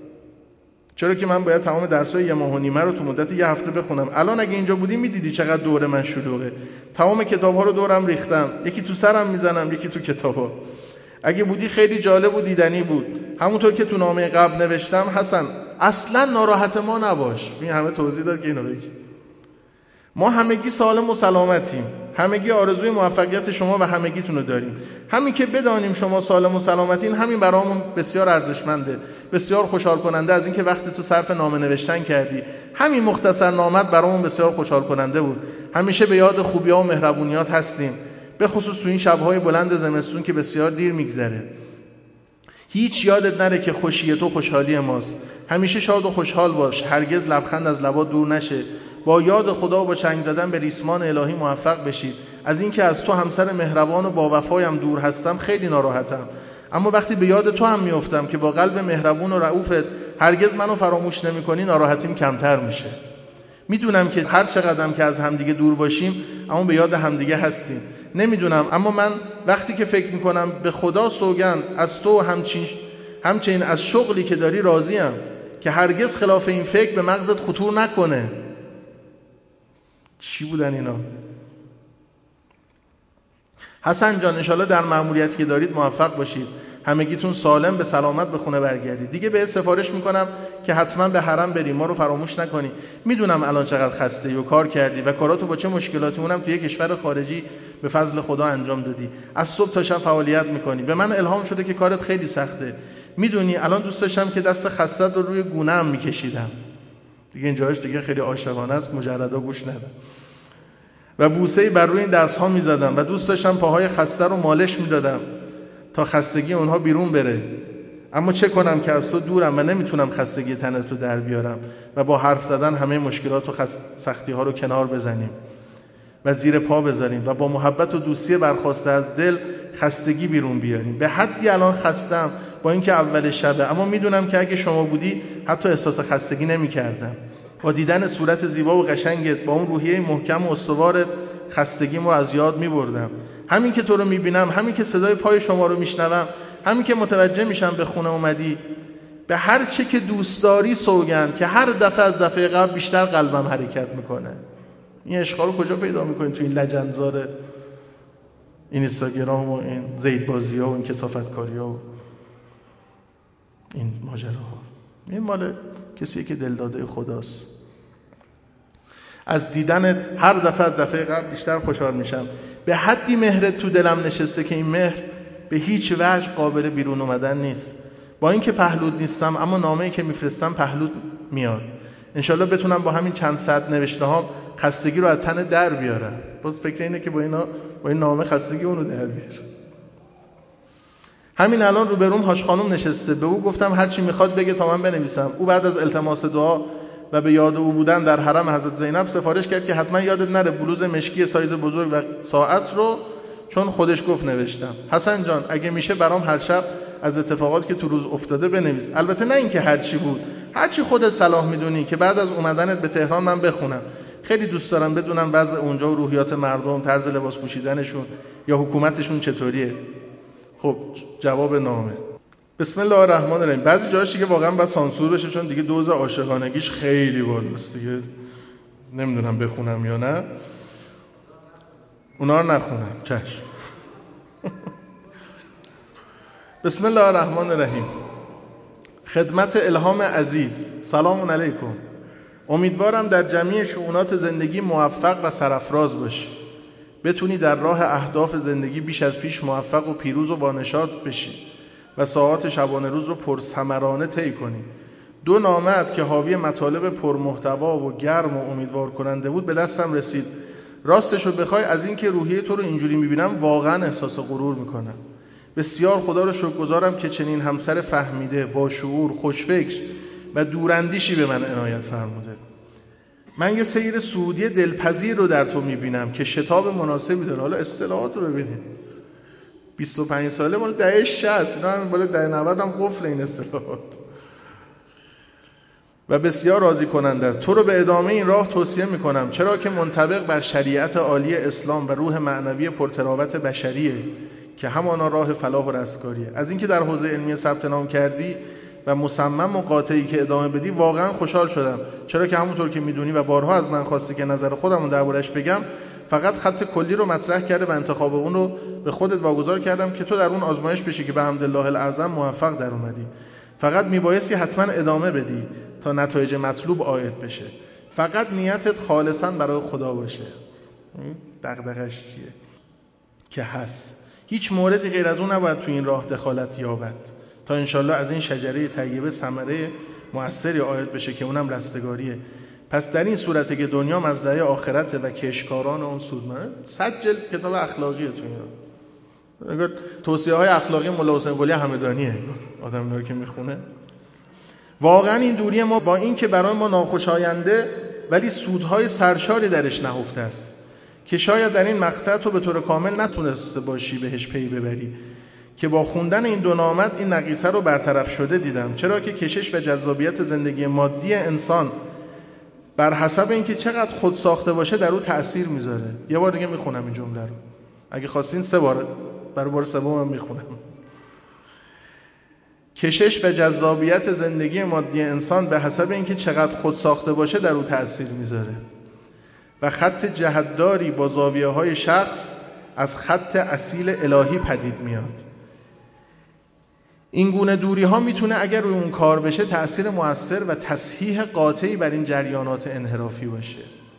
چرا که من باید تمام درس‌های یه ماه و نیمه رو تو مدت یه هفته بخونم. الان اگه اینجا بودی میدیدی چقدر دوره من شلوغه. تمام کتاب‌ها رو دورم ریختم، یکی تو سرم میزنم، یکی تو کتاب‌ها. اگه بودی خیلی جالب و دیدنی بود. همونطور که تو نامه قبل نوشتم، حسن اصلا ناراحت ما نباش. این همه توضیح داد که اینو بگی. ما همگی سالم و سلامتیم، همگی آرزوی موفقیت شما و همگیتون رو داریم. همین که بدانیم شما سالم و سلامتین، همین برامون بسیار ارزشمنده، بسیار خوشحال کننده از اینکه وقتی تو صرف نامه نوشتن کردی. همین مختصر نامت برامون بسیار خوشحال کننده بود. همیشه به یاد خوبی‌ها و مهربونیات هستیم، به خصوص تو این شب‌های بلند زمستون که بسیار دیر میگذره. هیچ یادت نره که خوشی تو خوشحالی ماست. همیشه شاد و خوشحال باش، هرگز لبخند از لبات دور نشه. با یاد خدا و با چنگ زدن به ریسمان الهی موفق بشید. از اینکه از تو همسر مهربان و با وفایم دور هستم خیلی ناراحتم، اما وقتی به یاد تو هم میافتم که با قلب مهربون و رئوفت هرگز منو فراموش نمی‌کنی، ناراحتیم کمتر میشه. میدونم که هر چقدرم که از همدیگه دور باشیم اما به یاد همدیگه هستیم. نمیدونم، اما من وقتی که فکر میکنم به خدا سوگند از تو همچین همچنین از شغلی که داری راضیم که هرگز خلاف این فکر به مغزت خطور نکنه. چی بودن اینا؟ حسن جان، انشالله در مأموریتی که دارید موفق باشید، همگیتون سالم به سلامت به خونه برگردید. دیگه به سفارش میکنم که حتما به حرم بریم، ما رو فراموش نکنی. میدونم الان چقدر خسته و کار کردی و کاراتو با چه مشکلاتی اونم توی کشور خارجی به فضل خدا انجام دادی. از صبح تا شب فعالیت میکنی. به من الهام شده که کارت خیلی سخته. میدونی الان دوست داشتم که دست خستت رو روی گونه‌ام میکشیدم. دیگه اینجاش دیگه خیلی عاشقانه است، مجردا گوش ندم. و بوسه‌ای بر روی این دست‌ها می‌زدم و دوست داشتم پاهای خسته رو مالش می‌دادم تا خستگی اونها بیرون بره. اما چه کنم که از تو دورم و نمیتونم خستگی تنت رو در بیارم و با حرف زدن همه مشکلات و خست... سختی‌ها رو کنار بزنیم و زیر پا بذاریم و با محبت و دوستی برخواسته از دل خستگی بیرون بیاریم. به حدی الان خستم با اینکه اول شبه، اما میدونم که اگه شما بودی حتی احساس خستگی نمی‌کردم. با دیدن صورت زیبا و قشنگت، با اون روحیه محکم و استوارت، خستگیمو از یاد می‌بردم. همین که تو رو می‌بینم، همین که صدای پای شما رو میشنوم، همین که متوجه میشم به خونه اومدی، به هر چه که دوست داری سوگند که هر دفعه از دفعه قبل بیشتر قلبم حرکت میکنه. این عشقا رو کجا پیدا میکنین؟ تو این لجنزار این اینستاگرام و این زیدبازی‌ها و این کثافتکاری‌ها و این ماجراها. این مال کسی که دل داده خداست. از دیدنت هر دفعه از دفعه قبل بیشتر خوشحال میشم. به حدی مهرت تو دلم نشسته که این مهر به هیچ وجه قابل بیرون اومدن نیست. با اینکه پهلود نیستم اما نامه‌ای که میفرستم پهلود میاد. انشالله بتونم با همین چند ساعت نوشته ها خستگی رو از تن در بیارم. باز فکر اینه که با اینا با این نامه خستگی اونو در بیارم. همین الان روبروم هاش خانم نشسته. به او گفتم هر چی میخواد بگه تا من بنویسم. او بعد از التماس دعا و به یاد او بودن در حرم حضرت زینب سفارش کرد که حتما یادت نره بلوز مشکی سایز بزرگ و ساعت رو، چون خودش گفت نوشتم. حسن جان اگه میشه برام هر شب از اتفاقاتی که تو روز افتاده بنویس. البته نه اینکه هر چی بود، هر چی خودت صلاح میدونی که بعد از اومدنت به تهران من بخونم. خیلی دوست دارم بدونم وضع اونجا و روحیات مردم، طرز لباس پوشیدنشون یا حکومتشون چطوریه. خب جواب نامه. بسم الله الرحمن الرحیم. بعضی جاهاش دیگه واقعا باید سانسور بشه چون دیگه دوز عاشقانگیش خیلی بالاست دیگه. نمیدونم بخونم یا نه. اونا رو نخونم. چشم. بسم الله الرحمن الرحیم. خدمت الهام عزیز، سلام علیکم. امیدوارم در جمعی شؤونات زندگی موفق و سرافراز باشی. بتونی در راه اهداف زندگی بیش از پیش موفق و پیروز و با نشاط بشی و ساعات شبانه روز رو پرثمرانه طی کنی. دو نامه‌ات که حاوی مطالب پرمحتوا و گرم و امیدوار کننده بود به دستم رسید. راستش رو بخوای از این که روحیه تو رو اینجوری میبینم واقعا احساس غرور میکنم. بسیار خدا رو شکرگزارم که چنین همسر فهمیده، با شعور، خوشفکر و دوراندیشی به من عنایت فرموده. من یه سیر سعودی دلپذیر رو در تو میبینم که شتاب مناسبی داره. حالا اصطلاحات رو ببینید. بیست و پنج ساله مال دهه شصت، اینا هم بالا دهه نود هم قفل این اصطلاحات. و بسیار راضی کننده است. تو رو به ادامه این راه توصیه میکنم، چرا که منطبق بر شریعت عالی اسلام و روح معنوی پرتراوت بشریه که همانا راه فلاح و رستگاریه. از اینکه در حوزه علمی ثبت نام کردی و مصمم و قاطعی که ادامه بدی واقعا خوشحال شدم، چرا که همونطور که میدونی و بارها از من خواستی که نظر خودم رو دربارش بگم، فقط خط کلی رو مطرح کرده و انتخاب اون رو به خودت واگذار کردم که تو در اون آزمایش بشی که به حمدالله الاعظم موفق در اومدی. فقط میبایستی حتما ادامه بدی تا نتایج مطلوب عائد بشه. فقط نیتت خالصا برای خدا باشه. دغدغش چیه؟ که هست. هیچ موردی غیر از اون نباید تو این راه دخالت یابد تا انشالله از این شجره طیبه ثمره مؤثری عائد بشه که اونم رستگاریه. پس در این صورته که دنیا مزرعه آخرته و کشکاران اون سودمند. صد جلد کتاب اخلاقیه تو اینا. اگر توصیه های اخلاقی مولا حسین قلی همدانیه آدم اینا که میخونه. واقعا این دوری ما با این که برای ما ناخوشاینده ولی سودهای سرشاری درش نهفته است که شاید در این مقطع تو به طور کامل نتونسته باشی بهش پی ببری، که با خوندن این دو نامت این نقیصه رو برطرف شده دیدم. چرا که کشش و جذابیت زندگی مادی انسان بر حسب اینکه چقدر خود ساخته باشه در او تأثیر میذاره. یه بار دیگه میخونم این جمله رو، اگه خواستین سه بار، برای بار سومم میخونم. کشش و جذابیت زندگی مادی انسان به حسب اینکه چقدر خود ساخته باشه در او تأثیر میذاره و خط جهتداری با زاویه های شخص از خط اصیل الهی پدید میاد. این گونه دوری ها میتونه اگر روی اون کار بشه تأثیر مؤثر و تصحیح قاطعی بر این جریانات انحرافی باشه.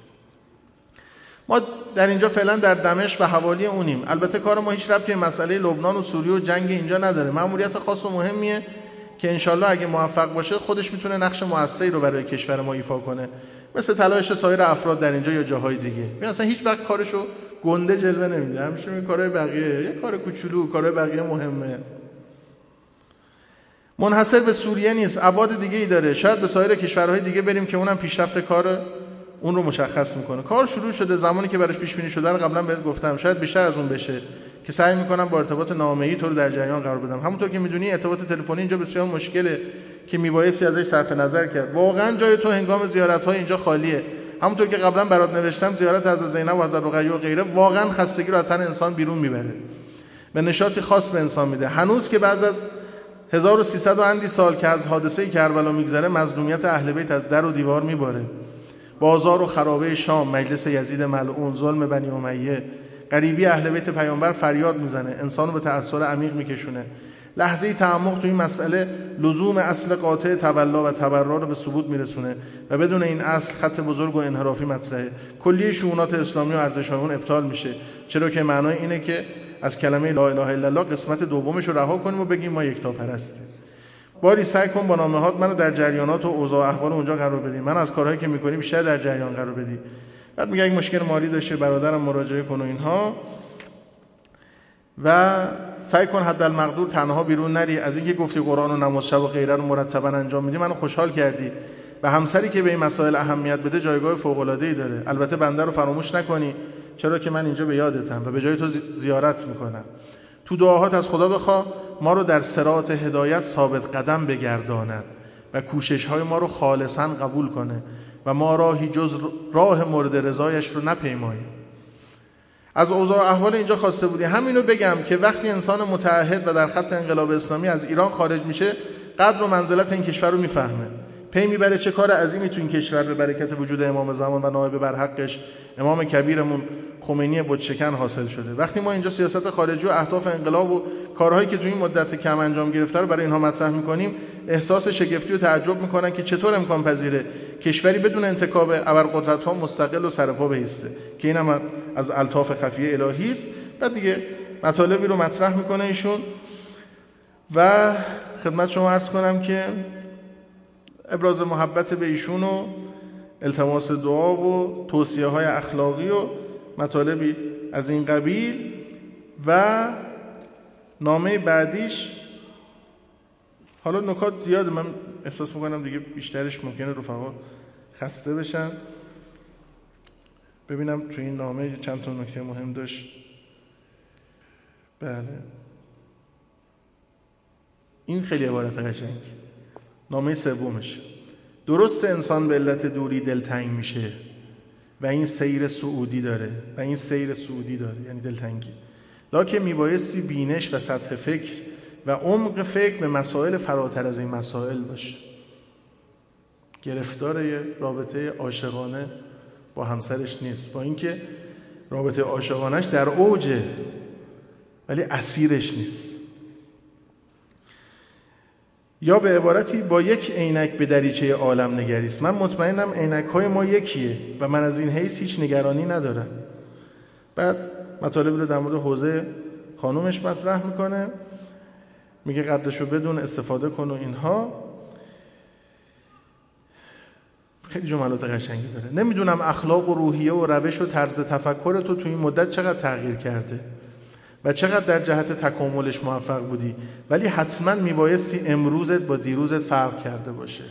ما در اینجا فعلا در دمشق و حوالی اونیم. البته کار ما هیچ ربطی به مسئله لبنان و سوریه و جنگ اینجا نداره. مأموریت خاص و مهمیه که انشالله اگه موفق باشه خودش میتونه نقش مؤثری رو برای کشور ما ایفا کنه، مثل تلاش سایر افراد در اینجا یا جاهای دیگه. مثلا هیچ وقت کارشو گنده جلوه نمیده، همیشه این کارهای بقیه یه کار کوچولو، کارهای بقیه مهمه. منحصر به سوریه نیست، ابعاد دیگه ای داره. شاید به سایر کشورهای دیگه بریم که اونم پیشرفت کار اون رو مشخص میکنه. کار شروع شده، زمانی که براش پیش بینی شده رو قبلا بهت گفتم، شاید بیشتر از اون بشه که سعی میکنم با ارتباط نامه‌ای تو رو در جریان قرار بدم. همونطور که میدونی ارتباط تلفنی اینجا بسیار مشکله که میبایستی ازش صرف نظر کرد. واقعا جای تو هنگام زیارت‌های اینجا خالیه. همونطور که قبلا برات نوشتم، زیارت حضرت زینب و حضرت رقیه و غیره واقعا خستگی رو از تن انسان بیرون میبره، به نشاطی خاص به انسان میده. هنوز که بعد از هزار و سیصد و اندی سال که از حادثه کربلا میگذره، مظلومیت اهل بیت از در و دیوار میباره. بازار و خرابه شام، مجلس یزید ملعون، ظلم بنی امیه، غریبی اهل بیت پیامبر فریاد میزنه، انسانو به تأثیر عمیق میکشونه. لحظه تعمق تو این مسئله لزوم اصل قاطع تولا و تبرا رو به ثبوت میرسونه و بدون این اصل خط بزرگ و انحرافی مطرحه. کلیه شؤونات اسلامی و ارزش‌هامون ابطال میشه، چرا که معنای اینه که از کلمه لا اله الا الله قسمت دومش رو رها کنیم و بگیم ما یکتاپرستیم. باری سعی کن با نامه‌هات منو در جریانات و اوضاع احوال اونجا قرار بدی، من از کارهایی که می‌کنی بیشتر در جریان قرار بدی. بعد میگه اگه مشکل مالی داشته برادرم مراجعه کن و اینها، و سعی کن حدالمقدور تنها بیرون نری. از اینکه گفتی قرآن و نماز شب و غیره رو مرتبا انجام میدی منو خوشحال کردی و همسری که به این مسائل اهمیت بده جایگاه فوق‌العاده‌ای داره. البته بنده رو فراموش نکنی، چرا که من اینجا به یادتم و به جای تو زیارت میکنم. تو دعاهات از خدا بخواه ما رو در صراط هدایت ثابت قدم بگرداند و کوشش‌های ما رو خالصاً قبول کنه و ما راهی جز راه مورد رضایش رو نپیماییم. از اوضاع احوال اینجا خواسته بودی همینو بگم که وقتی انسان متعهد و در خط انقلاب اسلامی از ایران خارج میشه قدر و منزلت این کشور رو میفهمه، پی میبره چه کار عظیمی تو این کشور به برکت وجود امام زمان و نایب بر حقش امام کبیرمون خمینی بتشکن حاصل شده. وقتی ما اینجا سیاست خارجی و اهداف انقلاب و کارهایی که تو این مدت کم انجام گرفته رو برای اینها مطرح میکنیم، احساس شگفتی و تعجب میکنن که چطور امکان پذیره کشوری بدون انتکاب ابرقدرت‌ها مستقل و سرپا بایسته، که اینم از الطاف خفیه الهی است. بعد دیگه مطالبی رو مطرح میکنه ایشون و خدمت شما عرض کنم که ابراز محبت به ایشون و التماس دعا و توصیه‌های اخلاقی و مطالبی از این قبیل. و نامه بعدیش حالا نکات زیاده، من احساس میکنم دیگه بیشترش ممکنه رفقا خسته بشن. ببینم تو این نامه چند تا نکته مهم داشت. بله این خیلی عبارت قشنگ. نامه سومش: درست انسان به علت دوری دلتنگ میشه و این سیر سعودی داره و این سیر سعودی داره یعنی دلتنگی، لکه میبایستی بینش و سطح فکر و عمق فکر به مسائل فراتر از این مسائل باشه. گرفتار یه رابطه عاشقانه با همسرش نیست، با اینکه رابطه عاشقانش در اوجه ولی اسیرش نیست. یا به عبارتی با یک عینک به دریچه عالم نگریست. من مطمئنم عینک‌های ما یکیه و من از این حیث هیچ نگرانی ندارم. بعد مطالب رو در مورد حوزه خانومش مطرح میکنه، میگه قدرشو بدون، استفاده کن و اینها. خیلی جملات قشنگی داره. نمیدونم اخلاق و روحیه و روش و طرز تفکر تو تو این مدت چقدر تغییر کرده و چقدر در جهت تکاملش موفق بودی، ولی حتما میبایستی امروزت با دیروزت فرق کرده باشه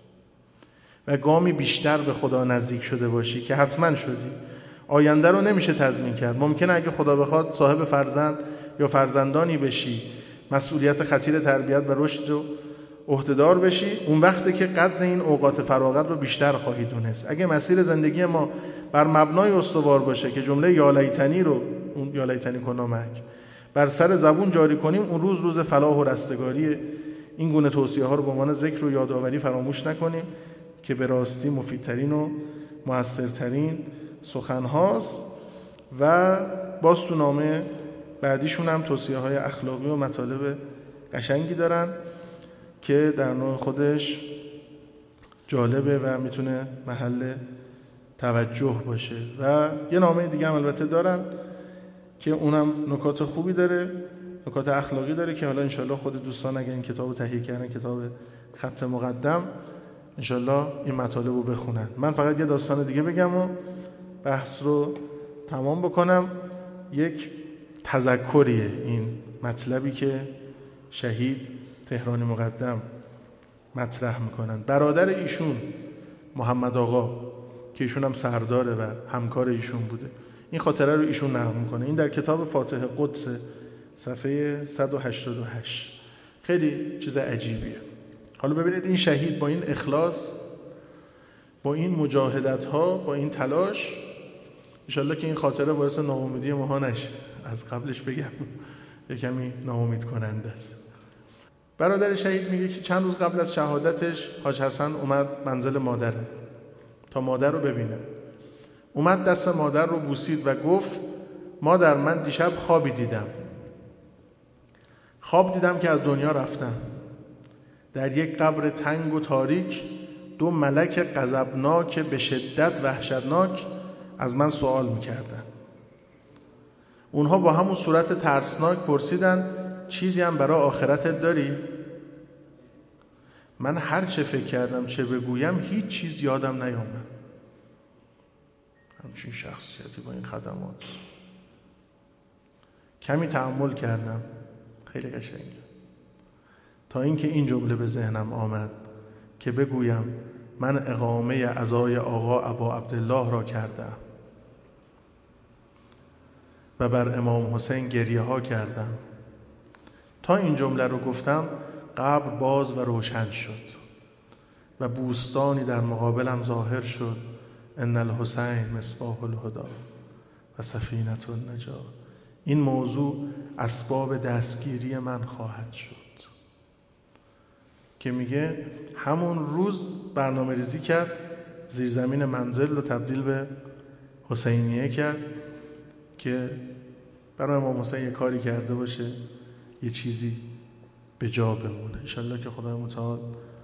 و گامی بیشتر به خدا نزدیک شده باشی که حتما شدی. آینده رو نمیشه تضمین کرد. ممکنه اگه خدا بخواد صاحب فرزند یا فرزندانی بشی، مسئولیت خطیر تربیت و رشد رو عهده‌دار بشی، اون وقته که قدر این اوقات فراغت رو بیشتر خواهی دونست. اگه مسیر زندگی ما بر مبنای استوار باشه که جمله یا لیتنی رو، اون یا لیتنی کنامک، بر سر زبون جاری کنیم، اون روز روز فلاح و رستگاری. این گونه توصیه ها رو به عنوان ذکر و یادآوری فراموش نکنیم که به راستی مفیدترین و موثرترین سخن هاست. و باز تو نامه بعدیشون هم توصیه های اخلاقی و مطالب قشنگی دارن که در نوع خودش جالبه و میتونه محل توجه باشه. و یه نامه دیگه هم البته دارن که اونم نکات خوبی داره، نکات اخلاقی داره که حالا انشالله خود دوستان اگر این کتاب رو تهیه کردن، کتاب خط مقدم، انشالله این مطالب رو بخونن. من فقط یه داستان دیگه بگم و بحث رو تمام بکنم. یک تذکریه این مطلبی که شهید تهرانی مقدم مطرح میکنن. برادر ایشون محمد آقا که ایشون هم سرداره و همکار ایشون بوده، این خاطره رو ایشون نقل میکنه. این در کتاب فاتح قدس صفحه صد و هشتاد و هشت. خیلی چیز عجیبیه. حالا ببینید این شهید با این اخلاص، با این مجاهدت ها، با این تلاش، انشالله که این خاطره باعث ناامیدی ما نشه. از قبلش بگم یه کمی ناامید کننده است. برادر شهید میگه که چند روز قبل از شهادتش حاج حسن اومد منزل مادر تا مادر رو ببینه. اومد دست مادر رو بوسید و گفت مادر من دیشب خوابی دیدم. خواب دیدم که از دنیا رفتم. در یک قبر تنگ و تاریک دو ملک غضبناک به شدت وحشتناک از من سوال میکردن. اونها با همون صورت ترسناک پرسیدن چیزی هم برای آخرتت داری؟ من هر چه فکر کردم چه بگویم هیچ چیز یادم نیامد. همچین شخصیتی با این خدمات. کمی تأمل کردم، خیلی قشنگه، تا اینکه این جمله به ذهنم آمد که بگویم من اقامه عزای آقا ابا عبدالله را کردم و بر امام حسین گریه ها کردم. تا این جمله رو گفتم قبر باز و روشن شد و بوستانی در مقابلم ظاهر شد. ان الحسین مصباح الهدی و سفینة النجاة. این موضوع اسباب دستگیری من خواهد شد. که میگه همون روز برنامه ریزی کرد، زیرزمین منزل رو تبدیل به حسینیه کرد که برای امام حسین یه کاری کرده باشه، یه چیزی به جا بمونه. انشالله که خدای متعال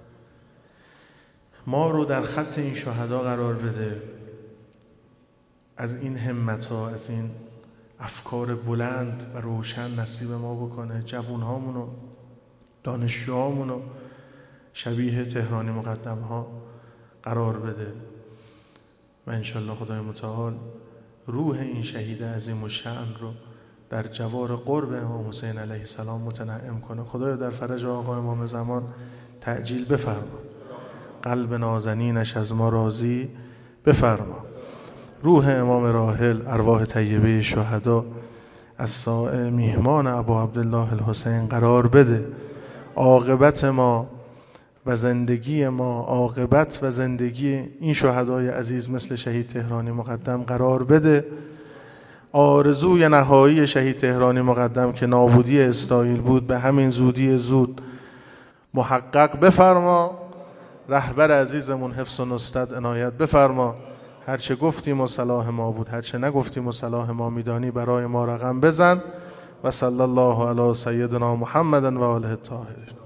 ما رو در خط این شهدا قرار بده، از این همت ها، از این افکار بلند و روشن نصیب ما بکنه. جوون و دانشجوهامون رو شبیه تهرانی مقدم ها قرار بده و انشالله خدای متعال روح این شهید عظیم الشأن رو در جوار قرب امام حسین علیه السلام متنعم کنه. خدایا در فرج آقا امام زمان تعجیل بفرما، قلب نازنینش از ما راضی بفرما. روح امام راحل، ارواح طیبه شهدا از سایه میهمان ابا عبدالله الحسین قرار بده. عاقبت ما و زندگی ما، عاقبت و زندگی این شهدای عزیز مثل شهید تهرانی مقدم قرار بده. آرزوی نهایی شهید تهرانی مقدم که نابودی اسرائیل بود به همین زودی زود محقق بفرما. رهبر عزیزمون حفظ و نصرت عنایت بفرما. هرچه گفتیم و صلاح ما بود، هرچه نگفتیم و صلاح ما میدانی برای ما رقم بزن. و صلی الله علی سیدنا محمد و آله الطاهرین.